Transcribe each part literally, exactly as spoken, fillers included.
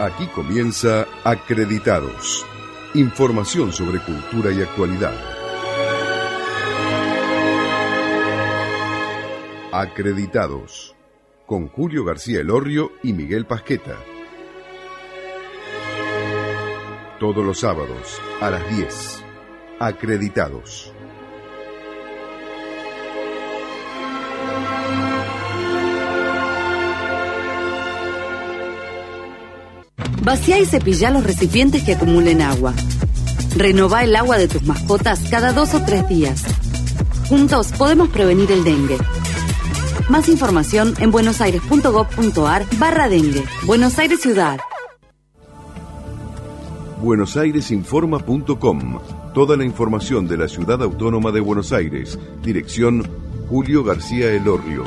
Aquí comienza Acreditados. Información sobre cultura y actualidad. Acreditados. Con Julio García Elorrio y Miguel Pasqueta. Todos los sábados a las diez. Acreditados. Vacía y cepilla los recipientes que acumulen agua. Renová el agua de tus mascotas cada dos o tres días. Juntos podemos prevenir el dengue. Más información en buenosaires.gov.ar barra dengue. Buenos Aires Ciudad. buenosaires.informa punto com. Toda la información de la Ciudad Autónoma de Buenos Aires. Dirección Julio García Elorrio.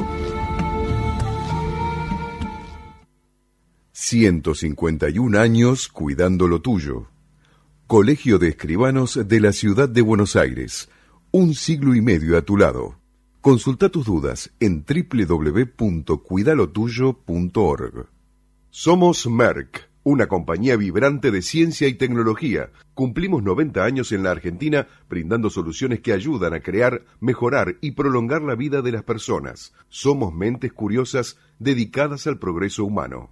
ciento cincuenta y un años cuidando lo tuyo. Colegio de Escribanos de la Ciudad de Buenos Aires. Un siglo y medio a tu lado. Consulta tus dudas en doble u doble u doble u punto cuidalotuyo punto org. Somos Merck, una compañía vibrante de ciencia y tecnología. Cumplimos noventa años en la Argentina brindando soluciones que ayudan a crear, mejorar y prolongar la vida de las personas. Somos mentes curiosas dedicadas al progreso humano.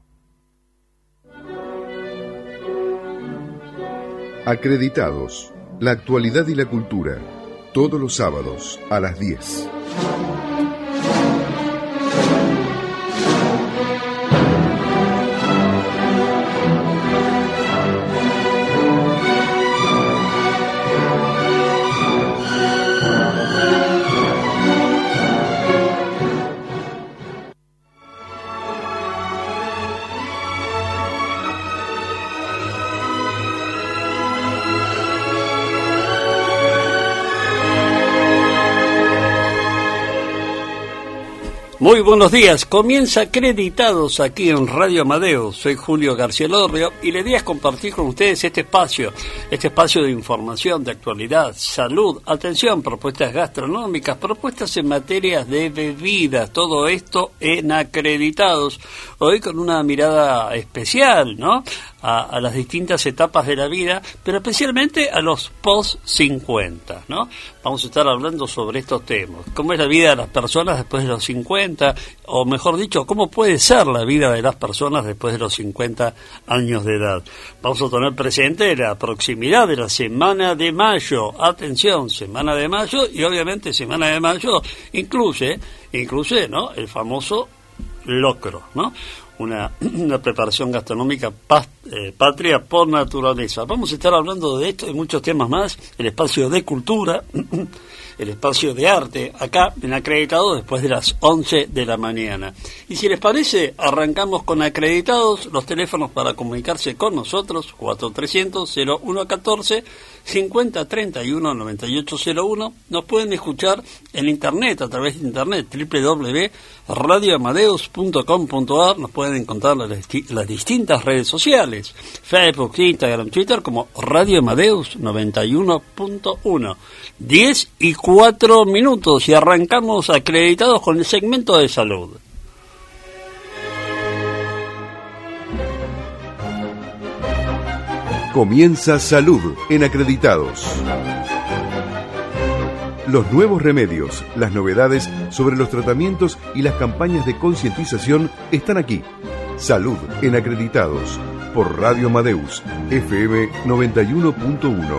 Acreditados, la actualidad y la cultura, todos los sábados a las diez. Muy buenos días, comienza Acreditados aquí en Radio Amadeus. Soy Julio García Elorrio y la idea es compartir con ustedes este espacio, este espacio de información, de actualidad, salud, atención, propuestas gastronómicas, propuestas en materias de bebidas, todo esto en Acreditados. Hoy con una mirada especial, ¿no? A, a las distintas etapas de la vida, pero especialmente a los post cincuenta, ¿no? Vamos a estar hablando sobre estos temas. ¿Cómo es la vida de las personas después de los cincuenta? O mejor dicho, ¿cómo puede ser la vida de las personas después de los cincuenta años de edad? Vamos a tener presente la proximidad de la Semana de Mayo. Atención, Semana de Mayo, y obviamente Semana de Mayo incluye, incluye, ¿no?, el famoso locro, ¿no? Una, una preparación gastronómica pas, eh, patria por naturaleza. Vamos a estar hablando de esto y muchos temas más, el espacio de cultura, el espacio de arte, acá en Acreditados después de las once de la mañana. Y si les parece, arrancamos con Acreditados, los teléfonos para comunicarse con nosotros, cuatro trescientos cero uno catorce, cincuenta treinta y uno noventa y ocho cero uno. Nos pueden escuchar en internet, a través de internet, doble u doble u doble u punto radio amadeus punto com punto a r. Nos pueden encontrar las, las distintas redes sociales, Facebook, Instagram, Twitter, como Radio Amadeus noventa y uno punto uno. diez y cuatro minutos y arrancamos Acreditados con el segmento de salud. Comienza Salud en Acreditados. Los nuevos remedios, las novedades sobre los tratamientos y las campañas de concientización están aquí. Salud en Acreditados, por Radio Amadeus, F M noventa y uno punto uno.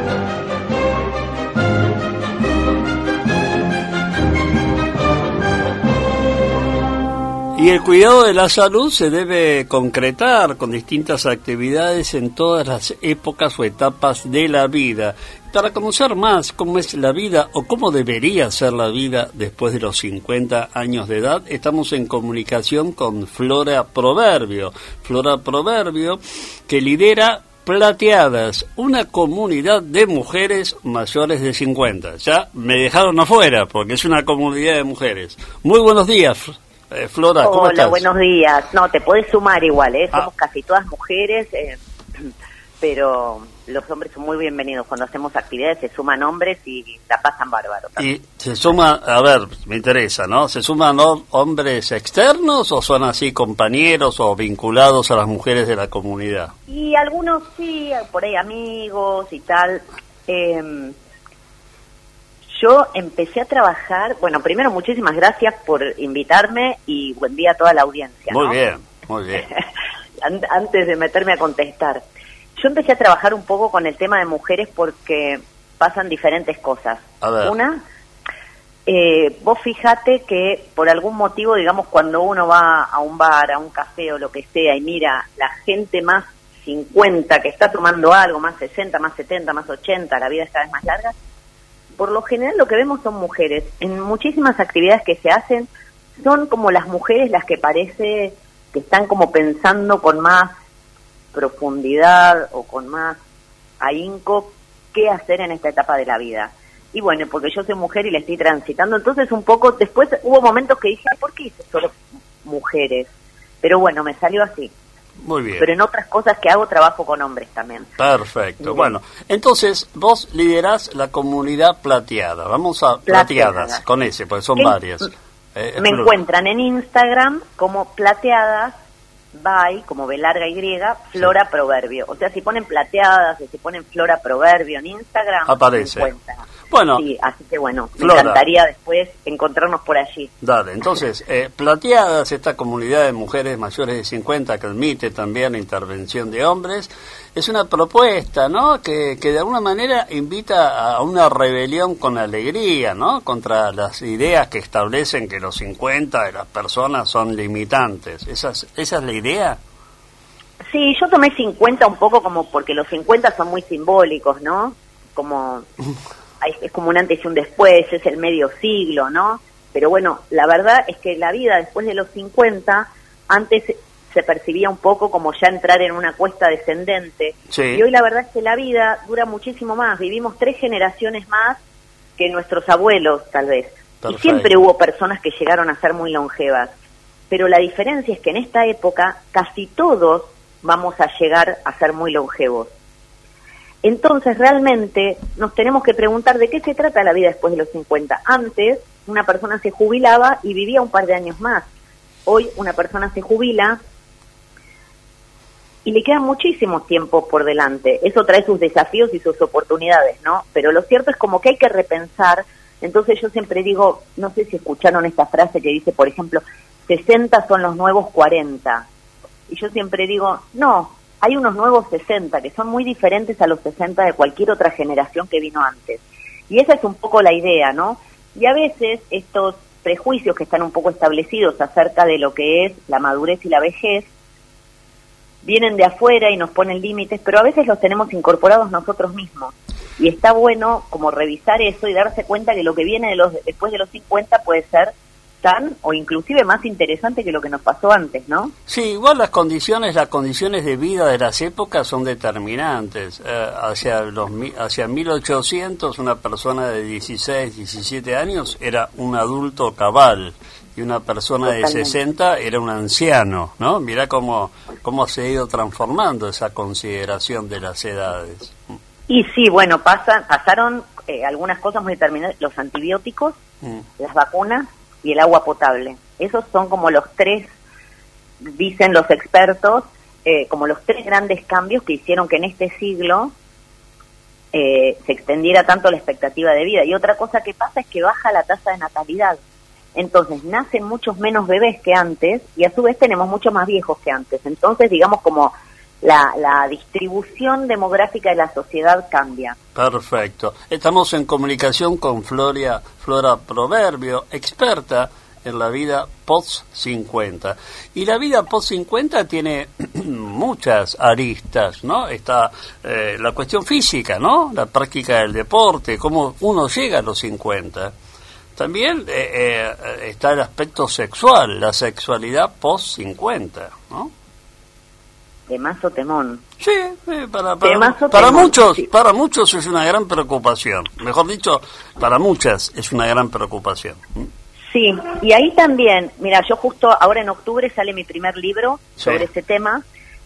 Y el cuidado de la salud se debe concretar con distintas actividades en todas las épocas o etapas de la vida. Para conocer más cómo es la vida o cómo debería ser la vida después de los cincuenta años de edad, estamos en comunicación con Flora Proverbio. Flora Proverbio, que lidera Plateadas, una comunidad de mujeres mayores de cincuenta. Ya me dejaron afuera porque es una comunidad de mujeres. Muy buenos días, Eh, Flora, ¿cómo Hola, estás? buenos días. No, te podés sumar igual, ¿eh? Somos Ah. casi todas mujeres, eh, pero los hombres son muy bienvenidos. Cuando hacemos actividades se suman hombres y la pasan bárbaro. Y se suma, a ver, me interesa, ¿no? ¿Se suman hombres externos o son así compañeros o vinculados a las mujeres de la comunidad? Y algunos sí, por ahí amigos y tal. Eh, yo empecé a trabajar, bueno, primero muchísimas gracias por invitarme y buen día a toda la audiencia, ¿no? Muy bien, muy bien. Antes de meterme a contestar. Yo empecé a trabajar un poco con el tema de mujeres porque pasan diferentes cosas. A ver. Una, eh, vos fíjate que por algún motivo, digamos, cuando uno va a un bar, a un café o lo que sea y mira la gente más cincuenta que está tomando algo, más sesenta, más setenta, más ochenta, la vida es cada vez más larga, por lo general lo que vemos son mujeres. En muchísimas actividades que se hacen son como las mujeres las que parece que están como pensando con más profundidad o con más ahínco qué hacer en esta etapa de la vida. Y bueno, porque yo soy mujer y la estoy transitando, entonces un poco, después hubo momentos que dije, ¿por qué hice solo mujeres? Pero bueno, me salió así. Muy bien. Pero en otras cosas que hago trabajo con hombres también. Perfecto. Bien. Bueno, entonces vos liderás la comunidad Plateada. Vamos a Plateadas, plateadas con ese, porque son ¿Qué? varias. Eh, me encuentran en Instagram como Plateadas by, como B larga Y, Flora sí. Proverbio. O sea, si ponen Plateadas, si ponen Flora Proverbio en Instagram, aparece. Me encuentran. Bueno, sí, así que bueno, Flora, me encantaría después encontrarnos por allí. Dale, entonces, eh, Plateadas, esta comunidad de mujeres mayores de cincuenta que admite también la intervención de hombres, es una propuesta, ¿no?, que, que de alguna manera invita a una rebelión con alegría, ¿no?, contra las ideas que establecen que los cincuenta de las personas son limitantes. ¿Esa es, esa es la idea? Sí, yo tomé cincuenta un poco como porque los cincuenta son muy simbólicos, ¿no?, como... es como un antes y un después, es el medio siglo, ¿no? Pero bueno, la verdad es que la vida después de los cincuenta, antes se percibía un poco como ya entrar en una cuesta descendente. Sí. Y hoy la verdad es que la vida dura muchísimo más, vivimos tres generaciones más que nuestros abuelos, tal vez. Perfecto. Y siempre hubo personas que llegaron a ser muy longevas. Pero la diferencia es que en esta época casi todos vamos a llegar a ser muy longevos. Entonces, realmente, nos tenemos que preguntar de qué se trata la vida después de los cincuenta. Antes, una persona se jubilaba y vivía un par de años más. Hoy, una persona se jubila y le quedan muchísimos tiempos por delante. Eso trae sus desafíos y sus oportunidades, ¿no? Pero lo cierto es como que hay que repensar. Entonces, yo siempre digo, no sé si escucharon esta frase que dice, por ejemplo, sesenta son los nuevos cuarenta. Y yo siempre digo, no, hay unos nuevos sesenta que son muy diferentes a los sesenta de cualquier otra generación que vino antes. Y esa es un poco la idea, ¿no? Y a veces estos prejuicios que están un poco establecidos acerca de lo que es la madurez y la vejez vienen de afuera y nos ponen límites, pero a veces los tenemos incorporados nosotros mismos. Y está bueno como revisar eso y darse cuenta que lo que viene de los después de los cincuenta puede ser tan o inclusive más interesante que lo que nos pasó antes, ¿no? Sí, igual las condiciones, las condiciones de vida de las épocas son determinantes. Eh, hacia los hacia mil ochocientos una persona de dieciséis, diecisiete años era un adulto cabal y una persona Totalmente. de sesenta era un anciano, ¿no? Mirá cómo cómo se ha ido transformando esa consideración de las edades. Y sí, bueno, pasan pasaron eh, algunas cosas muy determinantes, los antibióticos, mm. las vacunas y el agua potable. Esos son como los tres, dicen los expertos, eh, como los tres grandes cambios que hicieron que en este siglo eh, se extendiera tanto la expectativa de vida. Y otra cosa que pasa es que baja la tasa de natalidad. Entonces nacen muchos menos bebés que antes y a su vez tenemos muchos más viejos que antes. Entonces, digamos, como la, la distribución demográfica de la sociedad cambia. Perfecto. Estamos en comunicación con Floria, Flora Proverbio, experta en la vida post cincuenta. Y la vida post cincuenta tiene muchas aristas, ¿no? Está eh, la cuestión física, ¿no? La práctica del deporte, cómo uno llega a los cincuenta. También eh, eh, está el aspecto sexual, la sexualidad post cincuenta, ¿no? Temazo temón. Sí, eh, para, para, para muchos, sí. para muchos es una gran preocupación. Mejor dicho, para muchas es una gran preocupación. Sí, y ahí también, mira, yo justo ahora en octubre sale mi primer libro sí. sobre ese tema,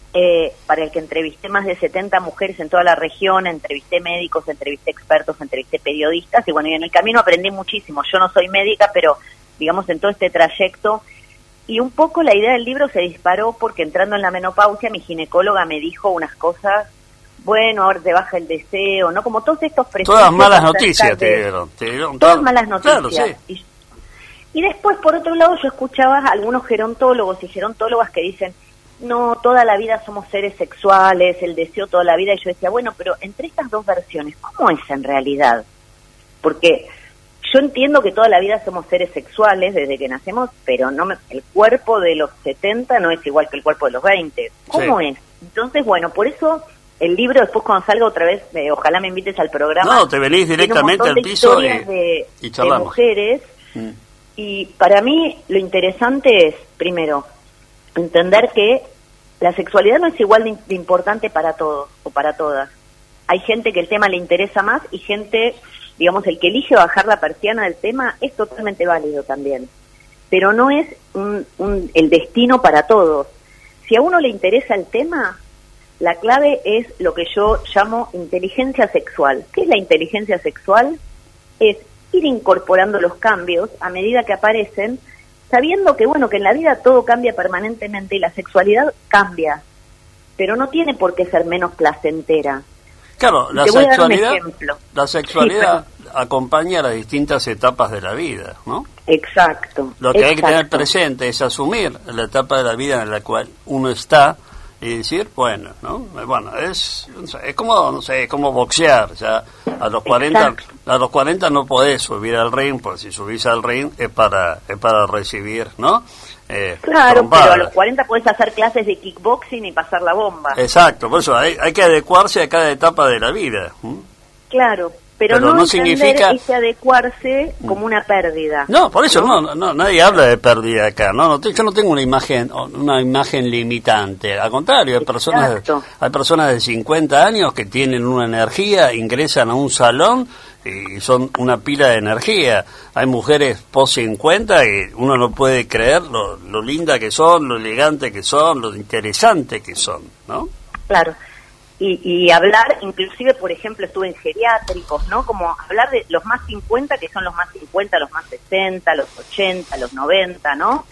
eh, para el que entrevisté más de setenta mujeres en toda la región, entrevisté médicos, entrevisté expertos, entrevisté periodistas, y bueno, y en el camino aprendí muchísimo. Yo no soy médica, pero digamos en todo este trayecto, y un poco la idea del libro se disparó porque entrando en la menopausia mi ginecóloga me dijo unas cosas, bueno, ahora te baja el deseo, ¿no? Como todos estos prejuicios. Todas malas noticias te dieron. Te dieron todas todo, malas noticias. Claro, sí. y, y después, por otro lado, yo escuchaba a algunos gerontólogos y gerontólogas que dicen, no, toda la vida somos seres sexuales, el deseo toda la vida, y yo decía, bueno, pero entre estas dos versiones, ¿cómo es en realidad? Porque yo entiendo que toda la vida somos seres sexuales desde que nacemos, pero no me, el cuerpo de los setenta no es igual que el cuerpo de los veinte. ¿Cómo sí. es? Entonces, bueno, por eso el libro, después cuando salga otra vez, eh, ojalá me invites al programa. No, te venís directamente al piso y, de, y charlamos. De mujeres, mm. y para mí lo interesante es, primero, entender que la sexualidad no es igual de, de importante para todos o para todas. Hay gente que el tema le interesa más y gente, digamos, el que elige bajar la persiana del tema es totalmente válido también. Pero no es un, un, el destino para todos. Si a uno le interesa el tema, la clave es lo que yo llamo inteligencia sexual. ¿Qué es la inteligencia sexual? Es ir incorporando los cambios a medida que aparecen, sabiendo que, bueno, que en la vida todo cambia permanentemente y la sexualidad cambia, pero no tiene por qué ser menos placentera. Claro, la sexualidad, la sexualidad sí, pero... acompaña las distintas etapas de la vida, ¿no? Exacto. Lo que exacto. hay que tener presente es asumir la etapa de la vida en la cual uno está y decir, bueno, ¿no? Bueno, es, es como, no sé, es como boxear, ya a los cuarenta, exacto. a los cuarenta no podés subir al ring, porque si subís al ring es para, es para recibir, ¿no? Eh, claro, trompadas. Pero a los cuarenta podés hacer clases de kickboxing y pasar la bomba. Exacto, por eso hay, hay que adecuarse a cada etapa de la vida. ¿Mm? Claro. Pero, pero no, no significa ese adecuarse como una pérdida. No, por eso no, no, no nadie habla de pérdida acá. No, no, yo no tengo una imagen, una imagen limitante. Al contrario, hay personas, hay personas de cincuenta años que tienen una energía, ingresan a un salón y son una pila de energía. Hay mujeres post cincuenta y uno no puede creer lo, lo linda que son, lo elegante que son, lo interesante que son, ¿no? Claro. Y, y hablar, inclusive, por ejemplo, estuve en geriátricos, ¿no? Como hablar de los más cincuenta, que son los más cincuenta, los más sesenta, los ochenta, los noventa, ¿no?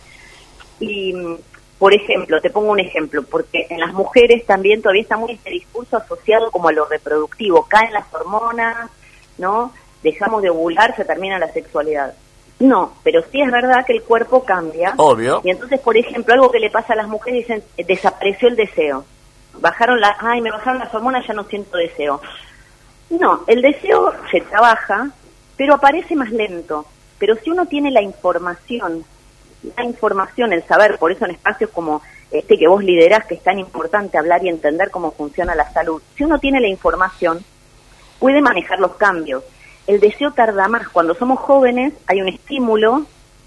Y, por ejemplo, te pongo un ejemplo, porque en las mujeres también todavía está muy este discurso asociado como a lo reproductivo, caen las hormonas, ¿no? Dejamos de ovular, se termina la sexualidad. No, pero sí es verdad que el cuerpo cambia. Obvio. Y entonces, por ejemplo, algo que le pasa a las mujeres, dicen, desapareció el deseo. Bajaron las, ay, me bajaron las hormonas, ya no siento deseo. No, el deseo se trabaja, pero aparece más lento. Pero si uno tiene la información, la información, el saber, por eso en espacios como este que vos liderás, que es tan importante hablar y entender cómo funciona la salud, si uno tiene la información, puede manejar los cambios. El deseo tarda más. Cuando somos jóvenes hay un estímulo,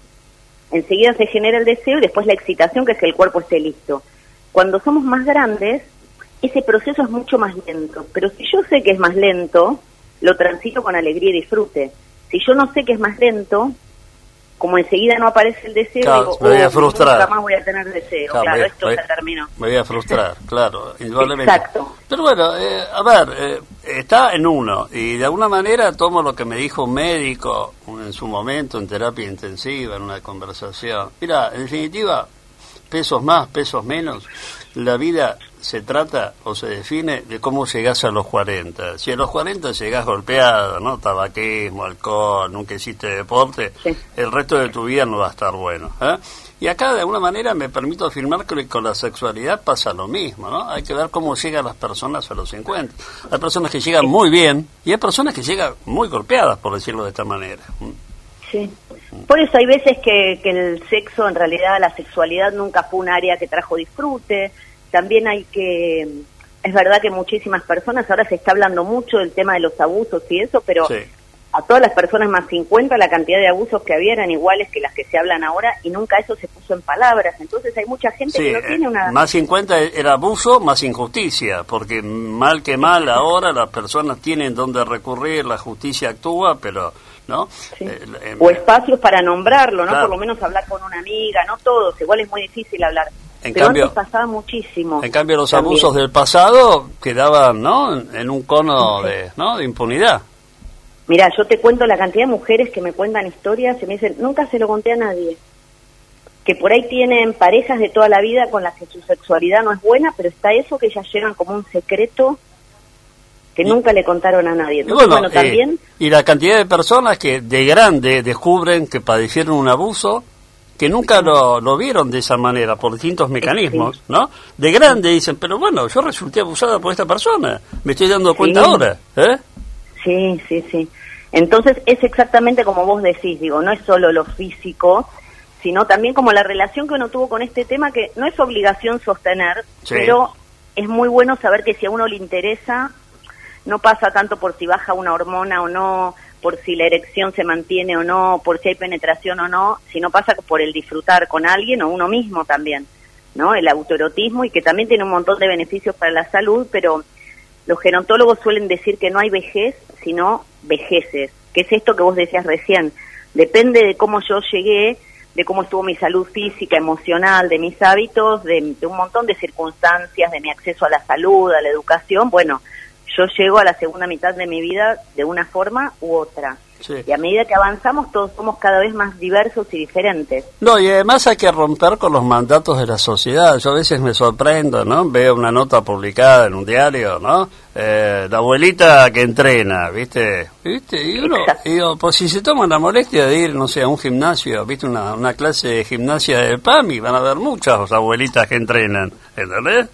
enseguida se genera el deseo y después la excitación, que es que el cuerpo esté listo. Cuando somos más grandes, ese proceso es mucho más lento, pero si yo sé que es más lento, lo transito con alegría y disfrute. Si yo no sé que es más lento, como enseguida no aparece el deseo, claro, digo, me voy a oh, frustrar. Nunca más voy a tener deseo. Claro, claro me, esto me, se terminó. Me voy a frustrar, claro, indudablemente. Exacto. Pero bueno, eh, a ver, eh, está en uno, y de alguna manera tomo lo que me dijo un médico en su momento, en terapia intensiva, en una conversación. Mira, en definitiva, pesos más, pesos menos, la vida se trata o se define de cómo llegás a los cuarenta. Si a los cuarenta llegás golpeado, ¿no? Tabaquismo, alcohol, nunca hiciste deporte, sí. El resto de tu vida no va a estar bueno, ¿eh? Y acá de alguna manera me permito afirmar que con la sexualidad pasa lo mismo, ¿no? Hay que ver cómo llegan las personas a los cincuenta. Hay personas que llegan muy bien y hay personas que llegan muy golpeadas, por decirlo de esta manera. Sí. Por eso hay veces que, que el sexo, en realidad la sexualidad nunca fue un área que trajo disfrute. También hay que, es verdad que muchísimas personas, ahora se está hablando mucho del tema de los abusos y eso, pero sí. A todas las personas más cincuenta la cantidad de abusos que había eran iguales que las que se hablan ahora y nunca eso se puso en palabras. Entonces hay mucha gente sí, que no tiene una... Más cincuenta era abuso, más injusticia, porque mal que mal ahora las personas tienen donde recurrir, la justicia actúa, pero... ¿no? Sí. Eh, eh, o espacios para nombrarlo, ¿no? Claro. Por lo menos hablar con una amiga, no todos, igual es muy difícil hablar. En Pero cambio, antes pasaba muchísimo. En cambio, los también. abusos del pasado quedaban, ¿no?, en, en un cono Sí. de, ¿no?, de impunidad. Mira, yo te cuento la cantidad de mujeres que me cuentan historias y me dicen, nunca se lo conté a nadie. Que por ahí tienen parejas de toda la vida con las que su sexualidad no es buena, pero está eso que ellas llevan como un secreto que Y- nunca le contaron a nadie. Y Entonces, bueno, bueno, también... eh, y la cantidad de personas que de grande descubren que padecieron un abuso, que nunca lo, lo vieron de esa manera, por distintos mecanismos, Sí. ¿no? De grande dicen, pero bueno, yo resulté abusada por esta persona, me estoy dando cuenta Sí. ahora, ¿eh? Sí, sí, sí. Entonces es exactamente como vos decís, digo, no es solo lo físico, sino también como la relación que uno tuvo con este tema, que no es obligación sostener, Sí. pero es muy bueno saber que si a uno le interesa, no pasa tanto por si baja una hormona o no, por si la erección se mantiene o no, por si hay penetración o no, sino pasa por el disfrutar con alguien o uno mismo también, ¿no? El autoerotismo, y que también tiene un montón de beneficios para la salud, pero los gerontólogos suelen decir que no hay vejez, sino vejeces, que es esto que vos decías recién. Depende de cómo yo llegué, de cómo estuvo mi salud física, emocional, de mis hábitos, de, de un montón de circunstancias, de mi acceso a la salud, a la educación. Bueno, yo llego a la segunda mitad de mi vida de una forma u otra. Sí. Y a medida que avanzamos, todos somos cada vez más diversos y diferentes. No, y además hay que romper con los mandatos de la sociedad. Yo a veces me sorprendo, ¿no? Veo una nota publicada en un diario, ¿no? Eh, la abuelita que entrena, ¿viste? ¿Viste? Y uno, Exacto. y digo, pues si se toman la molestia de ir, no sé, a un gimnasio, ¿viste? Una, una clase de gimnasia de P A M I, van a ver muchas abuelitas que entrenan, ¿entendés?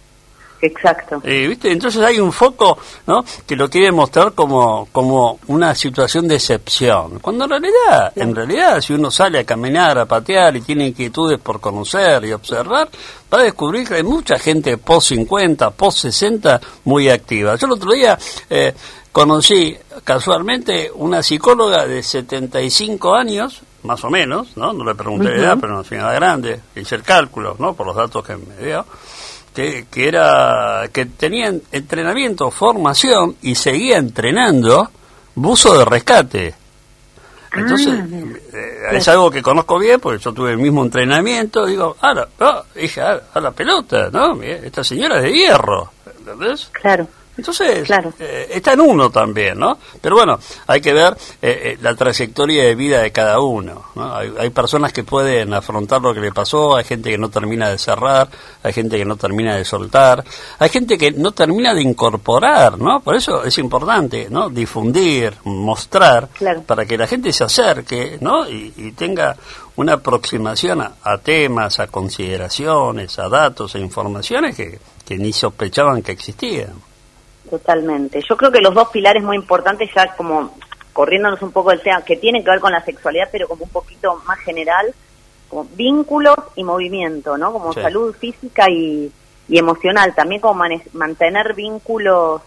Exacto. Eh, ¿viste? Entonces hay un foco, ¿no?, que lo quiere mostrar como como una situación de excepción, cuando en realidad, Sí. en realidad, si uno sale a caminar, a patear y tiene inquietudes por conocer y observar, va a descubrir que hay mucha gente post cincuenta, post sesenta muy activa. Yo el otro día eh, conocí casualmente una psicóloga de setenta y cinco años, más o menos, ¿no? No le pregunté la edad, Ujú. pero no soy nada grande, hice el cálculo, ¿no?, por los datos que me dio. Que, que era que tenía entrenamiento, formación y seguía entrenando buzo de rescate. Entonces, Ah, eh, es algo que conozco bien porque yo tuve el mismo entrenamiento. Digo, ah, la, ah, dije, ah, a la pelota, ¿no? Esta señora es de hierro, ¿entendés? claro. Entonces, Claro. eh, está en uno también, ¿no? Pero bueno, hay que ver eh, eh, la trayectoria de vida de cada uno, ¿no? Hay, hay personas que pueden afrontar lo que le pasó, hay gente que no termina de cerrar, hay gente que no termina de soltar, hay gente que no termina de incorporar, ¿no? Por eso es importante, ¿no?, difundir, mostrar, Claro. para que la gente se acerque, ¿no?, y, y tenga una aproximación a, a temas, a consideraciones, a datos, a informaciones que, que ni sospechaban que existían. Totalmente. Yo creo que los dos pilares muy importantes, ya como corriéndonos un poco del tema, que tienen que ver con la sexualidad, pero como un poquito más general, como vínculos y movimiento, ¿no? Como Sí. salud física y, y emocional, también como mane- mantener vínculos.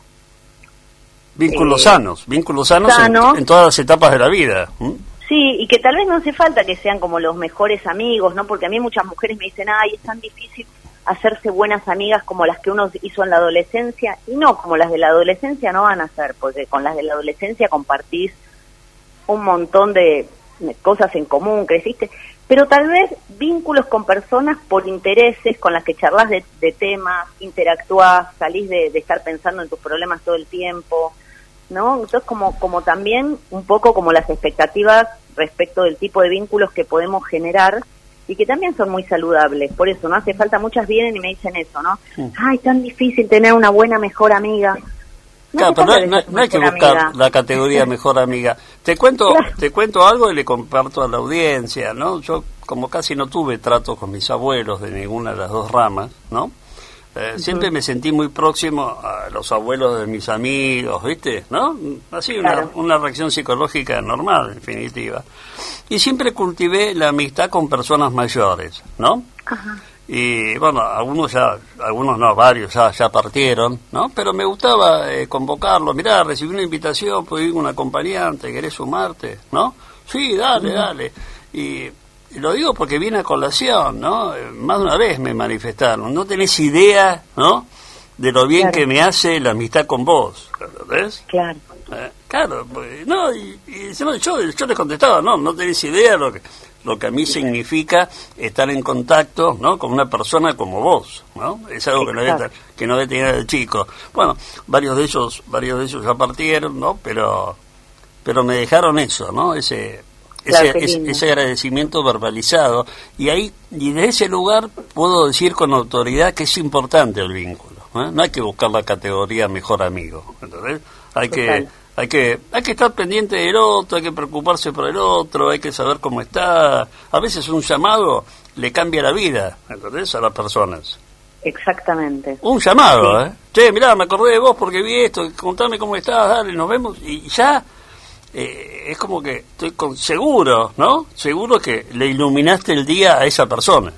Vínculos Eh, sanos, vínculos sanos, sanos. En, en todas las etapas de la vida. ¿m? Sí, y que tal vez no hace falta que sean como los mejores amigos, ¿no? Porque a mí muchas mujeres me dicen, ay, es tan difícil hacerse buenas amigas como las que uno hizo en la adolescencia, y no, como las de la adolescencia no van a ser, porque con las de la adolescencia compartís un montón de de cosas en común, creciste, pero tal vez vínculos con personas por intereses, con las que charlas de, de temas, interactuás, salís de, de estar pensando en tus problemas todo el tiempo, ¿no? Entonces como, como también un poco como las expectativas respecto del tipo de vínculos que podemos generar y que también son muy saludables. Por eso, ¿no? Hace falta, muchas vienen y me dicen eso, ¿no? Sí. Ay, tan difícil tener una buena mejor amiga. No Claro, hace pero falta no, no- ser no hay que mejor buscar amiga. la categoría mejor amiga. Te cuento, Claro. te cuento algo y le comparto a la audiencia, ¿no? Yo, como casi no tuve trato con mis abuelos de ninguna de las dos ramas, ¿no? Eh, uh-huh. Siempre me sentí muy próximo a los abuelos de mis amigos, ¿viste? ¿No? Así, Claro. una, una reacción psicológica normal, en definitiva. Y siempre cultivé la amistad con personas mayores, ¿no? Ajá. Y bueno, algunos ya, algunos no, varios ya, ya partieron, ¿no? Pero me gustaba eh, convocarlos. Mirá, recibí una invitación, puedo ir con un acompañante, ¿querés sumarte? ¿No? Sí, dale, dale. Y, y lo digo porque viene a colación, ¿no? Eh, Más de una vez me manifestaron. No tenés idea, ¿no?, de lo bien Claro. que me hace la amistad con vos, ¿entendés? Claro. Eh, claro, pues, no, y, y yo, yo, yo les contestaba, no, no tenés idea lo que lo que a mí significa estar en contacto, ¿no?, con una persona como vos, ¿no? Es algo que no, debe, que no debe tener el chico. Bueno, varios de ellos, varios de ellos ya partieron, ¿no? Pero, pero me dejaron eso, ¿no? Ese, ese, claro, ese, ese agradecimiento verbalizado. Y ahí, y de ese lugar puedo decir con autoridad que es importante el vínculo, ¿eh? No hay que buscar la categoría mejor amigo, ¿entendés? Hay Total. que Hay que hay que estar pendiente del otro, hay que preocuparse por el otro, hay que saber cómo está. A veces un llamado le cambia la vida, ¿entendés?, a las personas. Exactamente. Un llamado, sí. ¿eh? Che, mirá, me acordé de vos porque vi esto, contame cómo estás, dale, nos vemos. Y ya eh, es como que estoy con, seguro, ¿no? Seguro que le iluminaste el día a esa persona.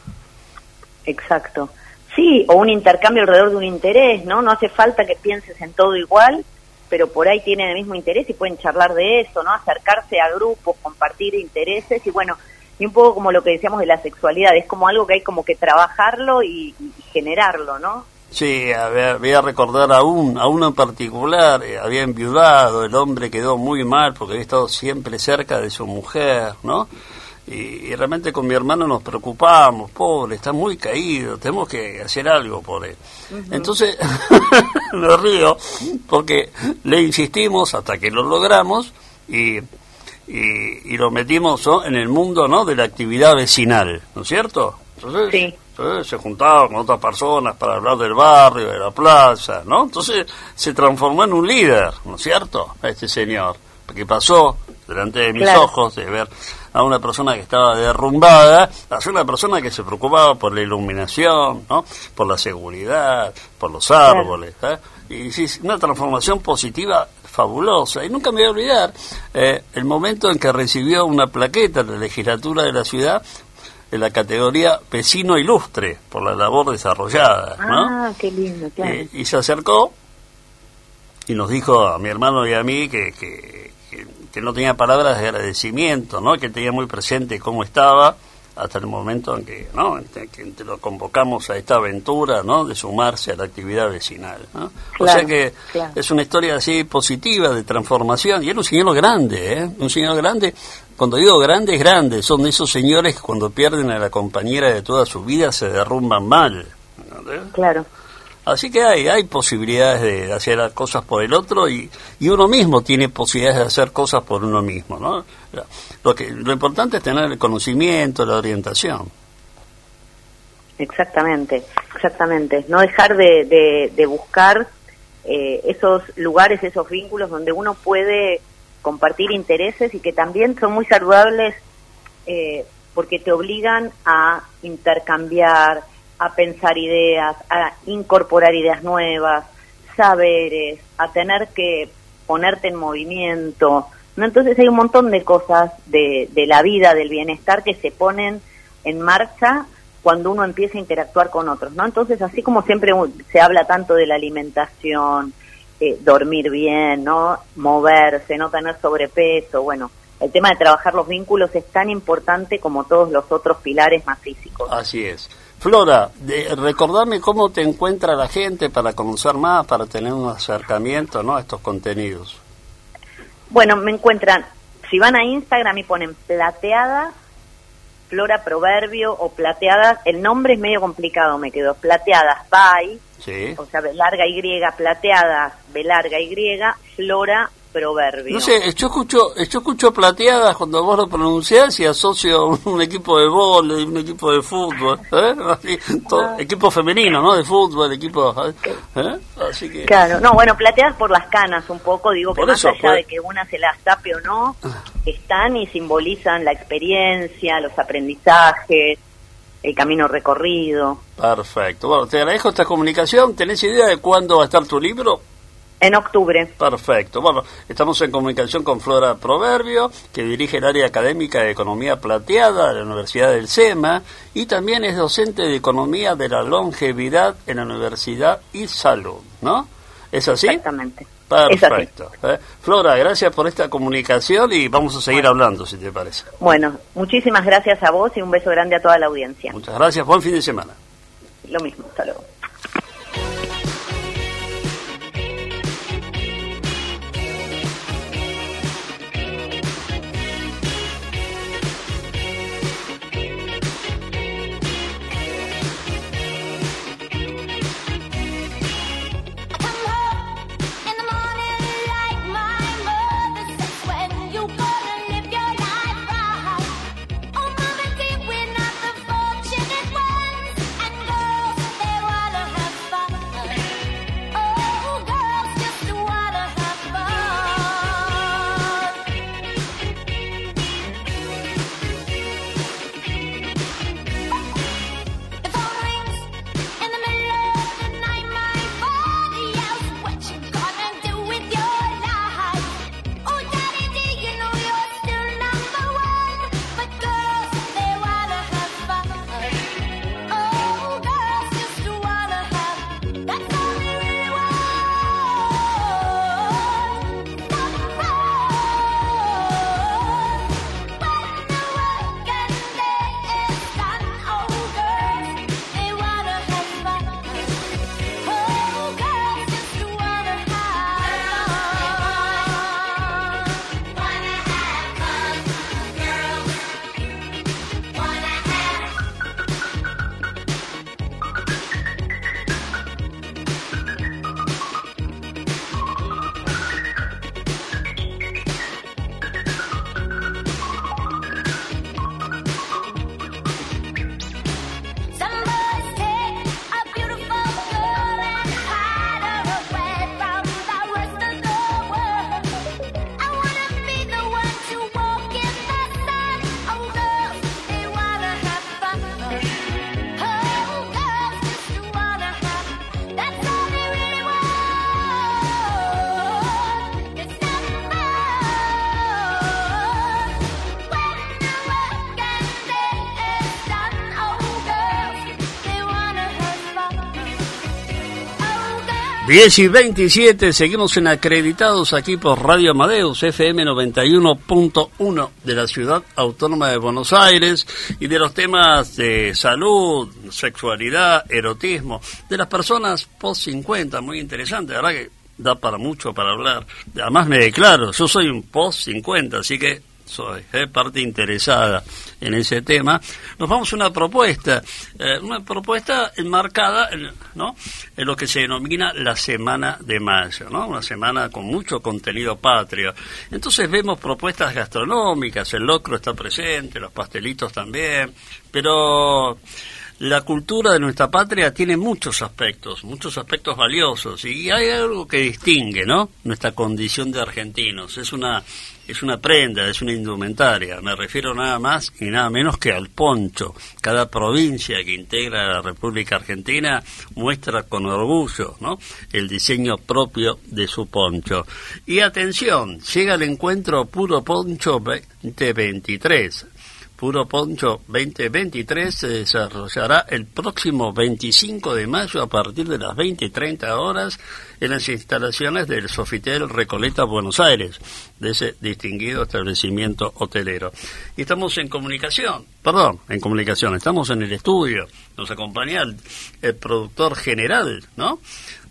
Exacto. Sí, o un intercambio alrededor de un interés, ¿no? No hace falta que pienses en todo igual, pero por ahí tienen el mismo interés y pueden charlar de eso, ¿no? Acercarse a grupos, compartir intereses y bueno, y un poco como lo que decíamos de la sexualidad, es como algo que hay como que trabajarlo y, y generarlo, ¿no? Sí, a ver, voy a recordar a, un, a uno en particular, eh, había enviudado, el hombre quedó muy mal porque había estado siempre cerca de su mujer, ¿no? Y, y realmente con mi hermano nos preocupamos, pobre, está muy caído, tenemos que hacer algo por él. Uh-huh. Entonces, me río, porque le insistimos hasta que lo logramos y, y, y lo metimos, ¿no?, en el mundo, ¿no?, de la actividad vecinal, ¿no es cierto? Entonces, sí. entonces se juntaba con otras personas para hablar del barrio, de la plaza, ¿no? Entonces se transformó en un líder, ¿no es cierto?, este señor, porque pasó delante de mis claro. ojos de ver a una persona que estaba derrumbada, a una persona que se preocupaba por la iluminación, ¿no?, por la seguridad, por los árboles, ¿eh? Y sí, una transformación positiva fabulosa. Y nunca me voy a olvidar eh, el momento en que recibió una plaqueta de la legislatura de la ciudad en la categoría vecino ilustre por la labor desarrollada, ¿no? Ah, qué lindo, claro. Eh, y se acercó y nos dijo a mi hermano y a mí que, que, que, que no tenía palabras de agradecimiento, ¿no?, que tenía muy presente cómo estaba hasta el momento en que, ¿no?, en que te lo convocamos a esta aventura, ¿no?, de sumarse a la actividad vecinal, ¿no? Claro, o sea que claro. es una historia así positiva de transformación, y era un señor grande, ¿eh? Un señor grande. Cuando digo grande, es grande, son de esos señores que cuando pierden a la compañera de toda su vida se derrumban mal, ¿entendés? Claro. Así que hay hay posibilidades de hacer cosas por el otro y, y uno mismo tiene posibilidades de hacer cosas por uno mismo, ¿no? Lo que lo importante es tener el conocimiento, la orientación. Exactamente, exactamente. No dejar de, de, de buscar eh, esos lugares, esos vínculos donde uno puede compartir intereses y que también son muy saludables eh, porque te obligan a intercambiar, a pensar ideas, a incorporar ideas nuevas, saberes, a tener que ponerte en movimiento, ¿no? Entonces hay un montón de cosas de, de la vida, del bienestar, que se ponen en marcha cuando uno empieza a interactuar con otros, ¿no? Entonces, así como siempre se habla tanto de la alimentación, eh, dormir bien, ¿no?, moverse, no tener sobrepeso, bueno, el tema de trabajar los vínculos es tan importante como todos los otros pilares más físicos. Así es. Flora, de, recordame cómo te encuentra la gente para conocer más, para tener un acercamiento, ¿no?, a estos contenidos. Bueno, me encuentran, si van a Instagram y ponen plateada, Flora Proverbio o plateadas, el nombre es medio complicado, me quedó, plateadas by, sí. O sea, B larga Y, plateadas, B larga Y, Flora Proverbio. No sé, yo escucho, yo escucho plateadas cuando vos lo pronunciás y asocio un equipo de vóley, un equipo de fútbol, ¿eh? Así, todo, ah. Equipo femenino, ¿no?, de fútbol, equipo, ¿eh? Así que... Claro, no, bueno, plateadas por las canas un poco, digo que por más eso, allá pues... de que una se las tape o no, están y simbolizan la experiencia, los aprendizajes, el camino recorrido. Perfecto, bueno, te agradezco esta comunicación. ¿Tenés idea de cuándo va a estar tu libro? En octubre. Perfecto. Bueno, estamos en comunicación con Flora Proverbio, que dirige el área académica de Economía Plateada de la Universidad del SEMA y también es docente de Economía de la Longevidad en la Universidad y Salud, ¿no? ¿Es así? Exactamente. Perfecto. Es así. ¿Eh? Flora, gracias por esta comunicación y vamos a seguir bueno. hablando, si te parece. Bueno, muchísimas gracias a vos y un beso grande a toda la audiencia. Muchas gracias. Buen fin de semana. Lo mismo. Hasta luego. diez y veintisiete, seguimos en Acreditados aquí por Radio Amadeus, F M noventa y uno punto uno de la Ciudad Autónoma de Buenos Aires, y de los temas de salud, sexualidad, erotismo, de las personas post cincuenta, muy interesante, la verdad que da para mucho para hablar. Además me declaro, yo soy un post cincuenta, así que soy eh, parte interesada en ese tema. Nos vamos a una propuesta, eh, una propuesta enmarcada en, ¿no? en lo que se denomina la Semana de Mayo, ¿no? Una semana con mucho contenido patrio. Entonces vemos propuestas gastronómicas, el locro está presente, los pastelitos también, pero la cultura de nuestra patria tiene muchos aspectos, muchos aspectos valiosos, y hay algo que distingue, ¿no? Nuestra condición de argentinos. Es una es una prenda, es una indumentaria. Me refiero nada más y nada menos que al poncho. Cada provincia que integra la República Argentina muestra con orgullo, ¿no?, el diseño propio de su poncho. Y atención, llega el encuentro Puro Poncho veinte veintitrés. Puro Poncho veinte veintitrés se desarrollará el próximo veinticinco de mayo a partir de las veinte y treinta horas en las instalaciones del Sofitel Recoleta, Buenos Aires, de ese distinguido establecimiento hotelero. Y estamos en comunicación, perdón, en comunicación, estamos en el estudio, nos acompaña el, el productor general, ¿no?,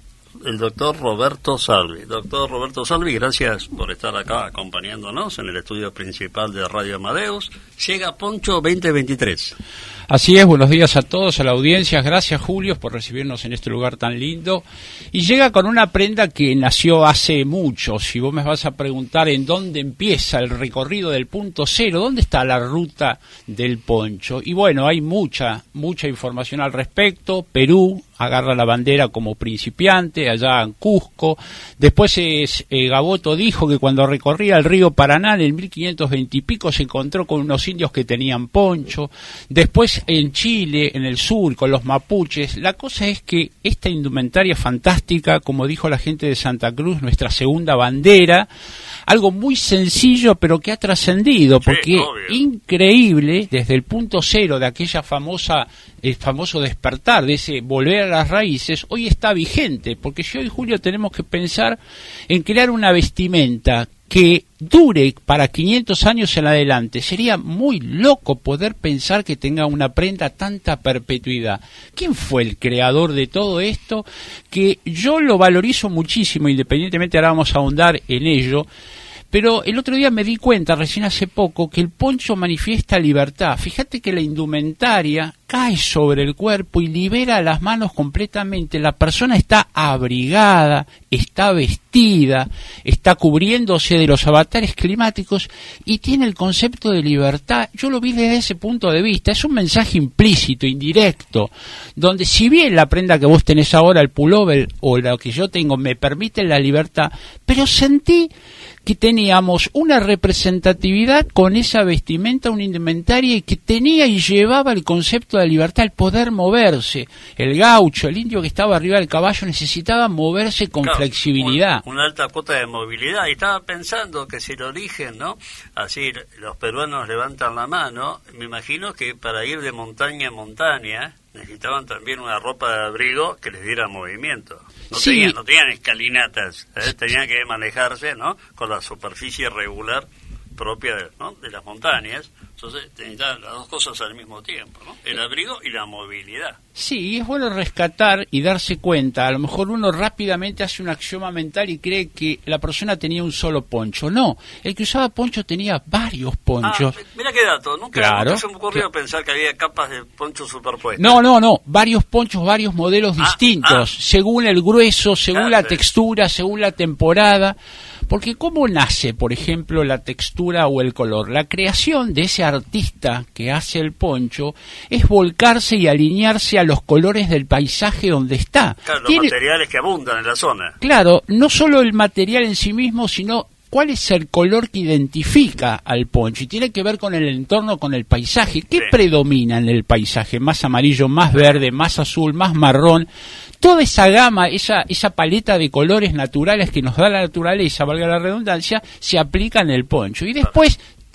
el doctor Roberto Salvi. Doctor Roberto Salvi, gracias por estar acá acompañándonos en el estudio principal de Radio Amadeus. Llega Poncho veinte veintitrés. Así es, buenos días a todos, a la audiencia. Gracias, Julio, por recibirnos en este lugar tan lindo. Y llega con una prenda que nació hace mucho. Si vos me vas a preguntar en dónde empieza el recorrido del punto cero, ¿dónde está la ruta del poncho? Y bueno, hay mucha, mucha información al respecto. Perú agarra la bandera como principiante, allá en Cusco. Después es, eh, Gaboto dijo que cuando recorría el río Paraná en el mil quinientos veinte y pico se encontró con unos indios que tenían poncho. Después en Chile, en el sur, con los mapuches. La cosa es que esta indumentaria fantástica, como dijo la gente de Santa Cruz, nuestra segunda bandera, algo muy sencillo pero que ha trascendido, porque sí, increíble, desde el punto cero de aquella famosa, el famoso despertar, de ese volver a las raíces, hoy está vigente, porque yo y Julio tenemos que pensar en crear una vestimenta que dure para quinientos años en adelante. Sería muy loco poder pensar que tenga una prenda tanta perpetuidad. ¿Quién fue el creador de todo esto? Que yo lo valorizo muchísimo, independientemente, ahora vamos a ahondar en ello. Pero el otro día me di cuenta, recién hace poco, que el poncho manifiesta libertad. Fíjate que la indumentaria cae sobre el cuerpo y libera las manos completamente. La persona está abrigada, está vestida, está cubriéndose de los avatares climáticos y tiene el concepto de libertad. Yo lo vi desde ese punto de vista. Es un mensaje implícito, indirecto, donde si bien la prenda que vos tenés ahora, el pullover, o la que yo tengo, me permite la libertad, pero sentí que teníamos una representatividad con esa vestimenta, una indumentaria, y que tenía y llevaba el concepto de libertad, el poder moverse. El gaucho, el indio que estaba arriba del caballo, necesitaba moverse con claro, flexibilidad. Un, una alta cuota de movilidad. Y estaba pensando que si el origen, ¿no?, así los peruanos levantan la mano, me imagino que para ir de montaña en montaña necesitaban también una ropa de abrigo que les diera movimiento. No, sí. tenían, no tenían escalinatas, ¿eh? Tenían que manejarse, ¿no?, con la superficie regular propia de, ¿no?, de las montañas. Entonces necesitaban las dos cosas al mismo tiempo, ¿no?, el abrigo y la movilidad. Sí, es bueno rescatar y darse cuenta. A lo mejor uno rápidamente hace un axioma mental y cree que la persona tenía un solo poncho. No, el que usaba poncho tenía varios ponchos. Ah, mira qué dato, nunca, claro, nunca se me ocurrió que... pensar que había capas de ponchos superpuestas. No, no, no, varios ponchos, varios modelos ah, distintos, ah. según el grueso, según claro, la sí. textura, según la temporada. Porque ¿cómo nace, por ejemplo, la textura o el color? La creación de ese artista que hace el poncho es volcarse y alinearse a los colores del paisaje donde está. Claro, los Tiene... materiales que abundan en la zona. Claro, no solo el material en sí mismo, sino cuál es el color que identifica al poncho. Y tiene que ver con el entorno, con el paisaje. ¿Qué sí. predomina en el paisaje? Más amarillo, más verde, más azul, más marrón. Toda esa gama, esa esa paleta de colores naturales que nos da la naturaleza, valga la redundancia, se aplica en el poncho. Y después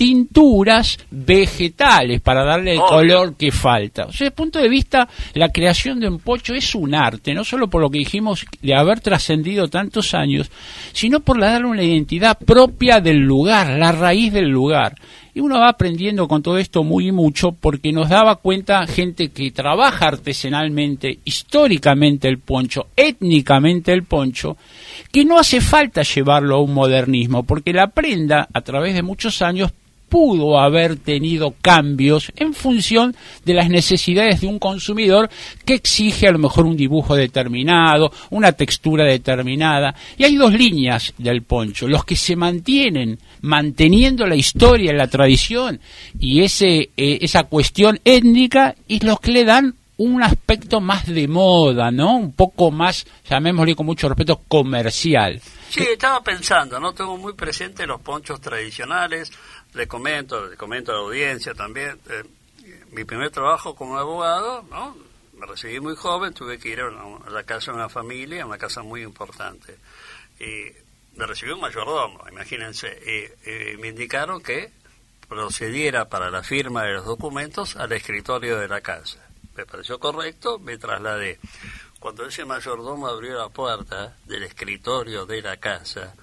tinturas vegetales para darle el Obvio. color que falta. O sea, desde el punto de vista, la creación de un poncho es un arte, no solo por lo que dijimos de haber trascendido tantos años, sino por darle una identidad propia del lugar, la raíz del lugar. Y uno va aprendiendo con todo esto muy y mucho porque nos daba cuenta gente que trabaja artesanalmente, históricamente el poncho, étnicamente el poncho, que no hace falta llevarlo a un modernismo, porque la prenda a través de muchos años pudo haber tenido cambios en función de las necesidades de un consumidor que exige a lo mejor un dibujo determinado, una textura determinada. Y hay dos líneas del poncho, los que se mantienen manteniendo la historia, la tradición y ese eh, esa cuestión étnica, y los que le dan un aspecto más de moda, ¿no? Un poco más, llamémosle con mucho respeto, comercial. Sí, estaba pensando, ¿no? Tengo muy presente los ponchos tradicionales. Le comento, le comento a la audiencia también, eh, mi primer trabajo como abogado, ¿no? Me recibí muy joven, tuve que ir a, una, a la casa de una familia, una casa muy importante. Y me recibió un mayordomo, imagínense, y, y me indicaron que procediera para la firma de los documentos al escritorio de la casa. Me pareció correcto, me trasladé. Cuando ese mayordomo abrió la puerta del escritorio de la casa,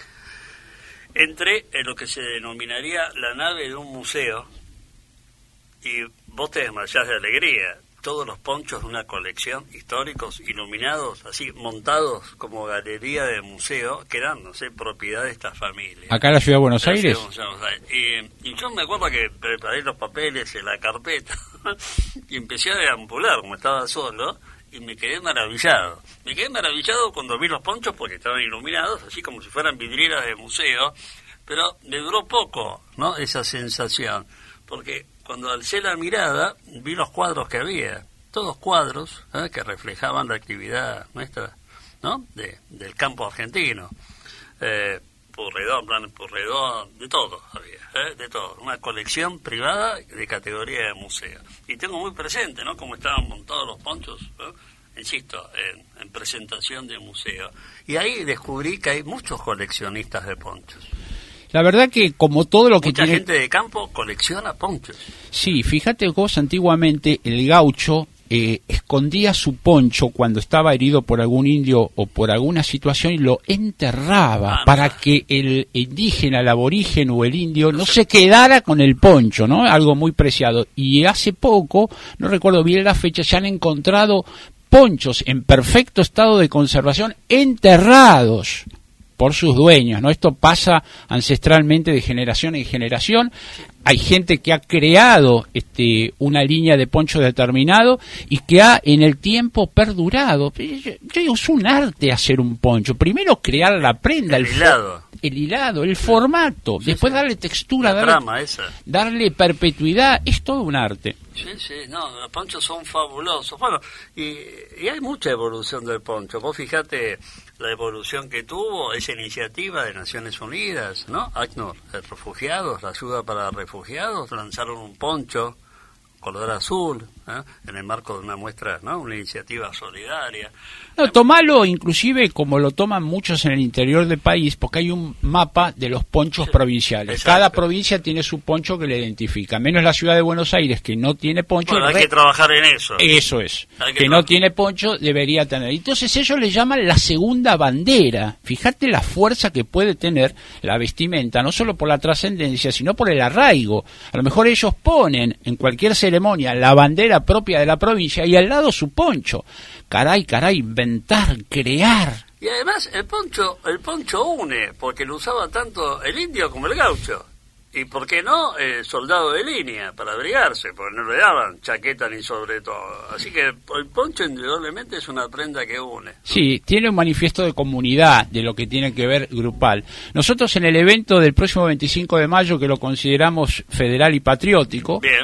entré en lo que se denominaría la nave de un museo y vos te desmayás de alegría. Todos los ponchos de una colección, históricos, iluminados, así, montados como galería de museo, que eran, no sé, propiedad de esta familia. ¿Acá en la ciudad de Buenos Aires? Sí, Buenos Aires. Y, y yo me acuerdo que preparé los papeles en la carpeta y empecé a deambular, como estaba solo, y me quedé maravillado. Me quedé maravillado cuando vi los ponchos porque estaban iluminados, así como si fueran vidrieras de museo, pero me duró poco, ¿no? Esa sensación, porque cuando alcé la mirada vi los cuadros que había, todos cuadros ¿eh? que reflejaban la actividad nuestra, ¿no? De, del campo argentino. Eh, Purredón, Plan Purredón, de todo había, ¿eh? de todo. Una colección privada de categoría de museo. Y tengo muy presente, ¿no? Cómo estaban montados los ponchos, ¿no? Insisto, en, en presentación de museo. Y ahí descubrí que hay muchos coleccionistas de ponchos. La verdad que como todo lo que Mucha tiene... gente de campo colecciona ponchos. Sí, fíjate vos, antiguamente el gaucho eh, escondía su poncho cuando estaba herido por algún indio o por alguna situación y lo enterraba ah, para no. que el indígena, el aborigen o el indio no, no se quedara con el poncho, ¿no? Algo muy preciado. Y hace poco, no recuerdo bien la fecha, se han encontrado ponchos en perfecto estado de conservación enterrados por sus dueños, ¿no? Esto pasa ancestralmente de generación en generación. Hay gente que ha creado este una línea de poncho determinado y que ha en el tiempo perdurado. Yo, yo digo, es un arte hacer un poncho. Primero crear la prenda, el, el hilado, el hilado, el formato, sí, después sí. darle textura, la darle, trama esa. darle perpetuidad. Es todo un arte. Sí, sí, no, los ponchos son fabulosos. Bueno, y, y hay mucha evolución del poncho. Vos fijate la evolución que tuvo esa iniciativa de Naciones Unidas, ¿no? ACNUR, refugiados, la ayuda para refugiados, lanzaron un poncho color azul, ¿eh? en el marco de una muestra, ¿no? Una iniciativa solidaria. No, tomalo inclusive como lo toman muchos en el interior del país, porque hay un mapa de los ponchos sí, provinciales. Exacto. Cada provincia tiene su poncho que le identifica, menos la ciudad de Buenos Aires, que no tiene poncho. Bueno, hay re... que trabajar en eso. Eso es, hay que, que no tiene poncho debería tener. Entonces ellos le llaman la segunda bandera. Fíjate la fuerza que puede tener la vestimenta, no solo por la trascendencia, sino por el arraigo. A lo mejor ellos ponen en cualquier ceremonia la bandera propia de la provincia y al lado su poncho. Caray, caray, inventar, crear. Y además el poncho, el poncho une, porque lo usaba tanto el indio como el gaucho. Y por qué no el soldado de línea para abrigarse, porque no le daban chaqueta ni sobre todo. Así que el poncho indudablemente es una prenda que une. Sí, tiene un manifiesto de comunidad, de lo que tiene que ver grupal. Nosotros en el evento del próximo veinticinco de mayo, que lo consideramos federal y patriótico, bien,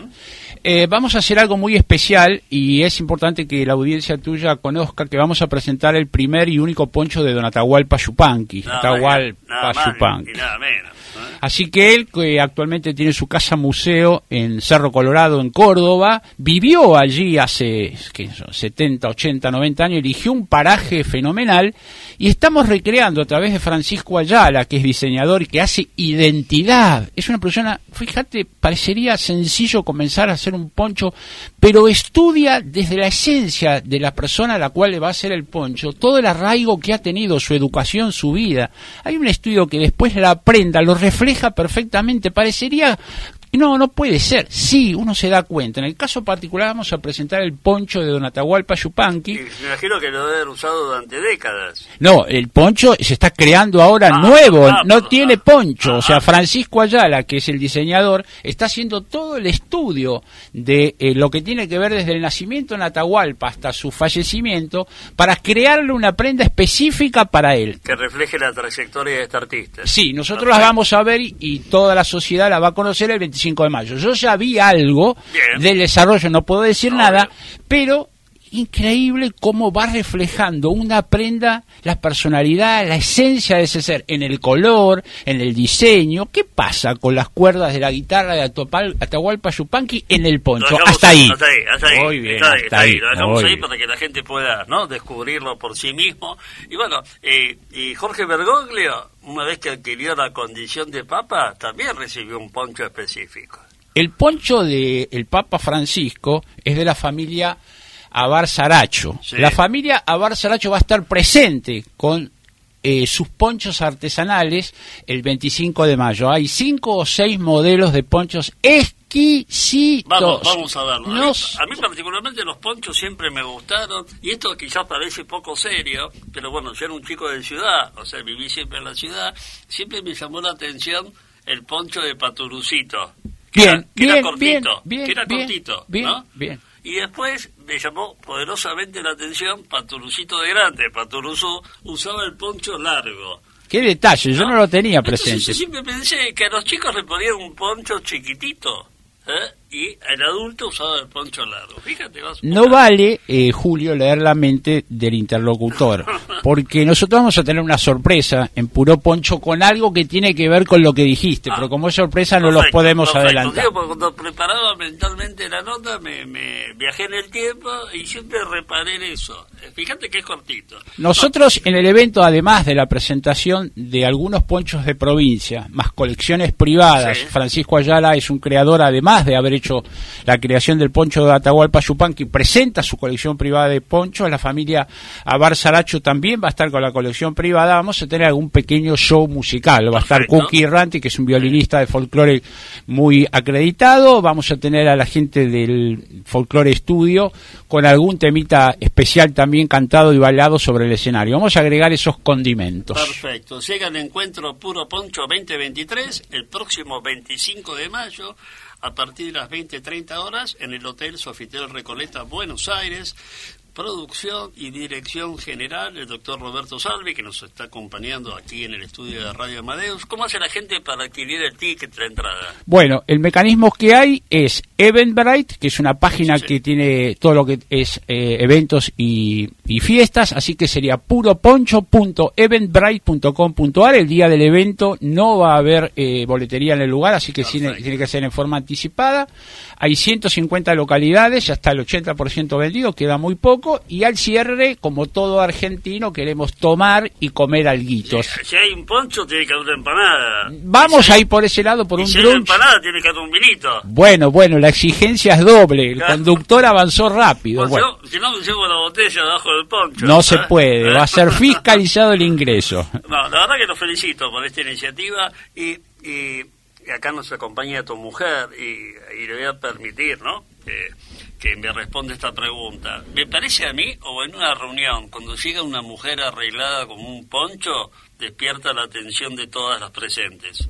Eh, vamos a hacer algo muy especial y es importante que la audiencia tuya conozca que vamos a presentar el primer y único poncho de don Atahualpa Yupanqui. Nada Atahualpa nada más, Yupanqui. ni nada menos. ¿eh? Así que él, que actualmente tiene su casa museo en Cerro Colorado, en Córdoba, vivió allí hace ¿qué son? setenta, ochenta, noventa años, eligió un paraje fenomenal y estamos recreando a través de Francisco Ayala, que es diseñador y que hace identidad. Es una persona, fíjate, parecería sencillo comenzar a hacer un poncho, pero estudia desde la esencia de la persona a la cual le va a hacer el poncho, todo el arraigo que ha tenido, su educación, su vida. Hay un estudio que después la prenda lo refleja perfectamente, parecería... No, no puede ser. Sí, uno se da cuenta. En el caso particular vamos a presentar el poncho de don Atahualpa Yupanqui. Y me imagino que lo debe haber usado durante décadas. No, el poncho se está creando ahora ah, nuevo, ah, no ah, tiene ah, poncho. Ah, o sea, ah. Francisco Ayala, que es el diseñador, está haciendo todo el estudio de eh, lo que tiene que ver desde el nacimiento en Atahualpa hasta su fallecimiento para crearle una prenda específica para él. Que refleje la trayectoria de este artista. Sí, nosotros Perfecto. las vamos a ver y, y toda la sociedad la va a conocer el veinticinco de mayo. Yo ya vi algo Bien. del desarrollo, no puedo decir Obvio. nada, pero increíble cómo va reflejando una prenda la personalidad, la esencia de ese ser, en el color, en el diseño. ¿Qué pasa con las cuerdas de la guitarra de Atopal- Atahualpa Yupanqui en el Lo poncho? dejamos Hasta ahí. Hasta ahí, hasta ahí. Muy bien, está ahí, hasta está ahí. ahí. Lo dejamos Muy ahí bien. para que la gente pueda, ¿no?, descubrirlo por sí mismo. Y bueno, eh, y Jorge Bergoglio, una vez que adquirió la condición de papa, también recibió un poncho específico. El poncho del Papa Francisco es de la familia Abar Saracho. Sí. La familia Abar Saracho va a estar presente con eh, sus ponchos artesanales el veinticinco de mayo. Hay cinco o seis modelos de ponchos exquisitos. Vamos, vamos a verlo. A, No mí, s- a mí particularmente los ponchos siempre me gustaron, y esto quizás parece poco serio, pero bueno, yo era un chico de ciudad, o sea, viví siempre en la ciudad, siempre me llamó la atención el poncho de Paturucito. Que Bien, era, que era bien, cortito, bien, que era bien, cortito, bien, ¿no? bien. Y después me llamó poderosamente la atención Paturucito de grande. Paturuzú usaba el poncho largo. Qué detalle, yo no lo tenía Entonces, presente. yo siempre pensé que a los chicos le ponían un poncho chiquitito, ¿eh? Y el adulto usaba el poncho largo. Fíjate, vas No vale, eh, Julio, leer la mente del interlocutor, porque nosotros vamos a tener una sorpresa en Puro Poncho con algo que tiene que ver con lo que dijiste, Ah, pero como es sorpresa no los perfecto, podemos perfecto. adelantar. Digo, porque cuando preparaba mentalmente la nota me, me viajé en el tiempo y siempre reparé en eso. Eh, Fíjate que es cortito. Nosotros en el evento, además de la presentación de algunos ponchos de provincia, más colecciones privadas, Sí. Francisco Ayala es un creador, además de haber hecho la creación del poncho de Atahualpa Yupanqui, presenta su colección privada de ponchos. La familia Abar Saracho también va a estar con la colección privada. Vamos a tener algún pequeño show musical. Va a estar Perfecto. Cookie Ranti, que es un violinista de folclore muy acreditado. Vamos a tener a la gente del Folklore Studio con algún temita especial también cantado y bailado sobre el escenario. Vamos a agregar esos condimentos. Perfecto. Llega el encuentro Puro Poncho veinte veintitrés el próximo veinticinco de mayo a partir de las veinte treinta horas en el Hotel Sofitel Recoleta, Buenos Aires. Producción y dirección general, el doctor Roberto Salvi, que nos está acompañando aquí en el estudio de Radio Amadeus. ¿Cómo hace la gente para adquirir el ticket de entrada? Bueno, el mecanismo que hay es Eventbrite, que es una página Sí, sí. que tiene todo lo que es eh, eventos y, y fiestas, así que sería puroponcho punto eventbrite punto com punto a r. El día del evento no va a haber eh, boletería en el lugar, así que tiene, tiene que ser en forma anticipada. Hay ciento cincuenta localidades, ya está el ochenta por ciento vendido, queda muy poco, y al cierre, como todo argentino, queremos tomar y comer alguitos. Si hay un poncho, tiene que haber una empanada. Vamos Y si a ir por ese lado, por y un si hay una brunch. empanada, tiene que haber un vinito. Bueno, bueno, la exigencia es doble. El Claro. conductor avanzó rápido. Pues Bueno, yo, si no, me llevo la botella debajo del poncho. no se ¿eh? puede. Va a ser fiscalizado el ingreso. No, la verdad que los felicito por esta iniciativa y, y, y acá nos acompaña tu mujer y, y le voy a permitir, ¿no?, que, que me responda esta pregunta. Me parece a mí, o en una reunión, cuando llega una mujer arreglada con un poncho, despierta la atención de todas las presentes.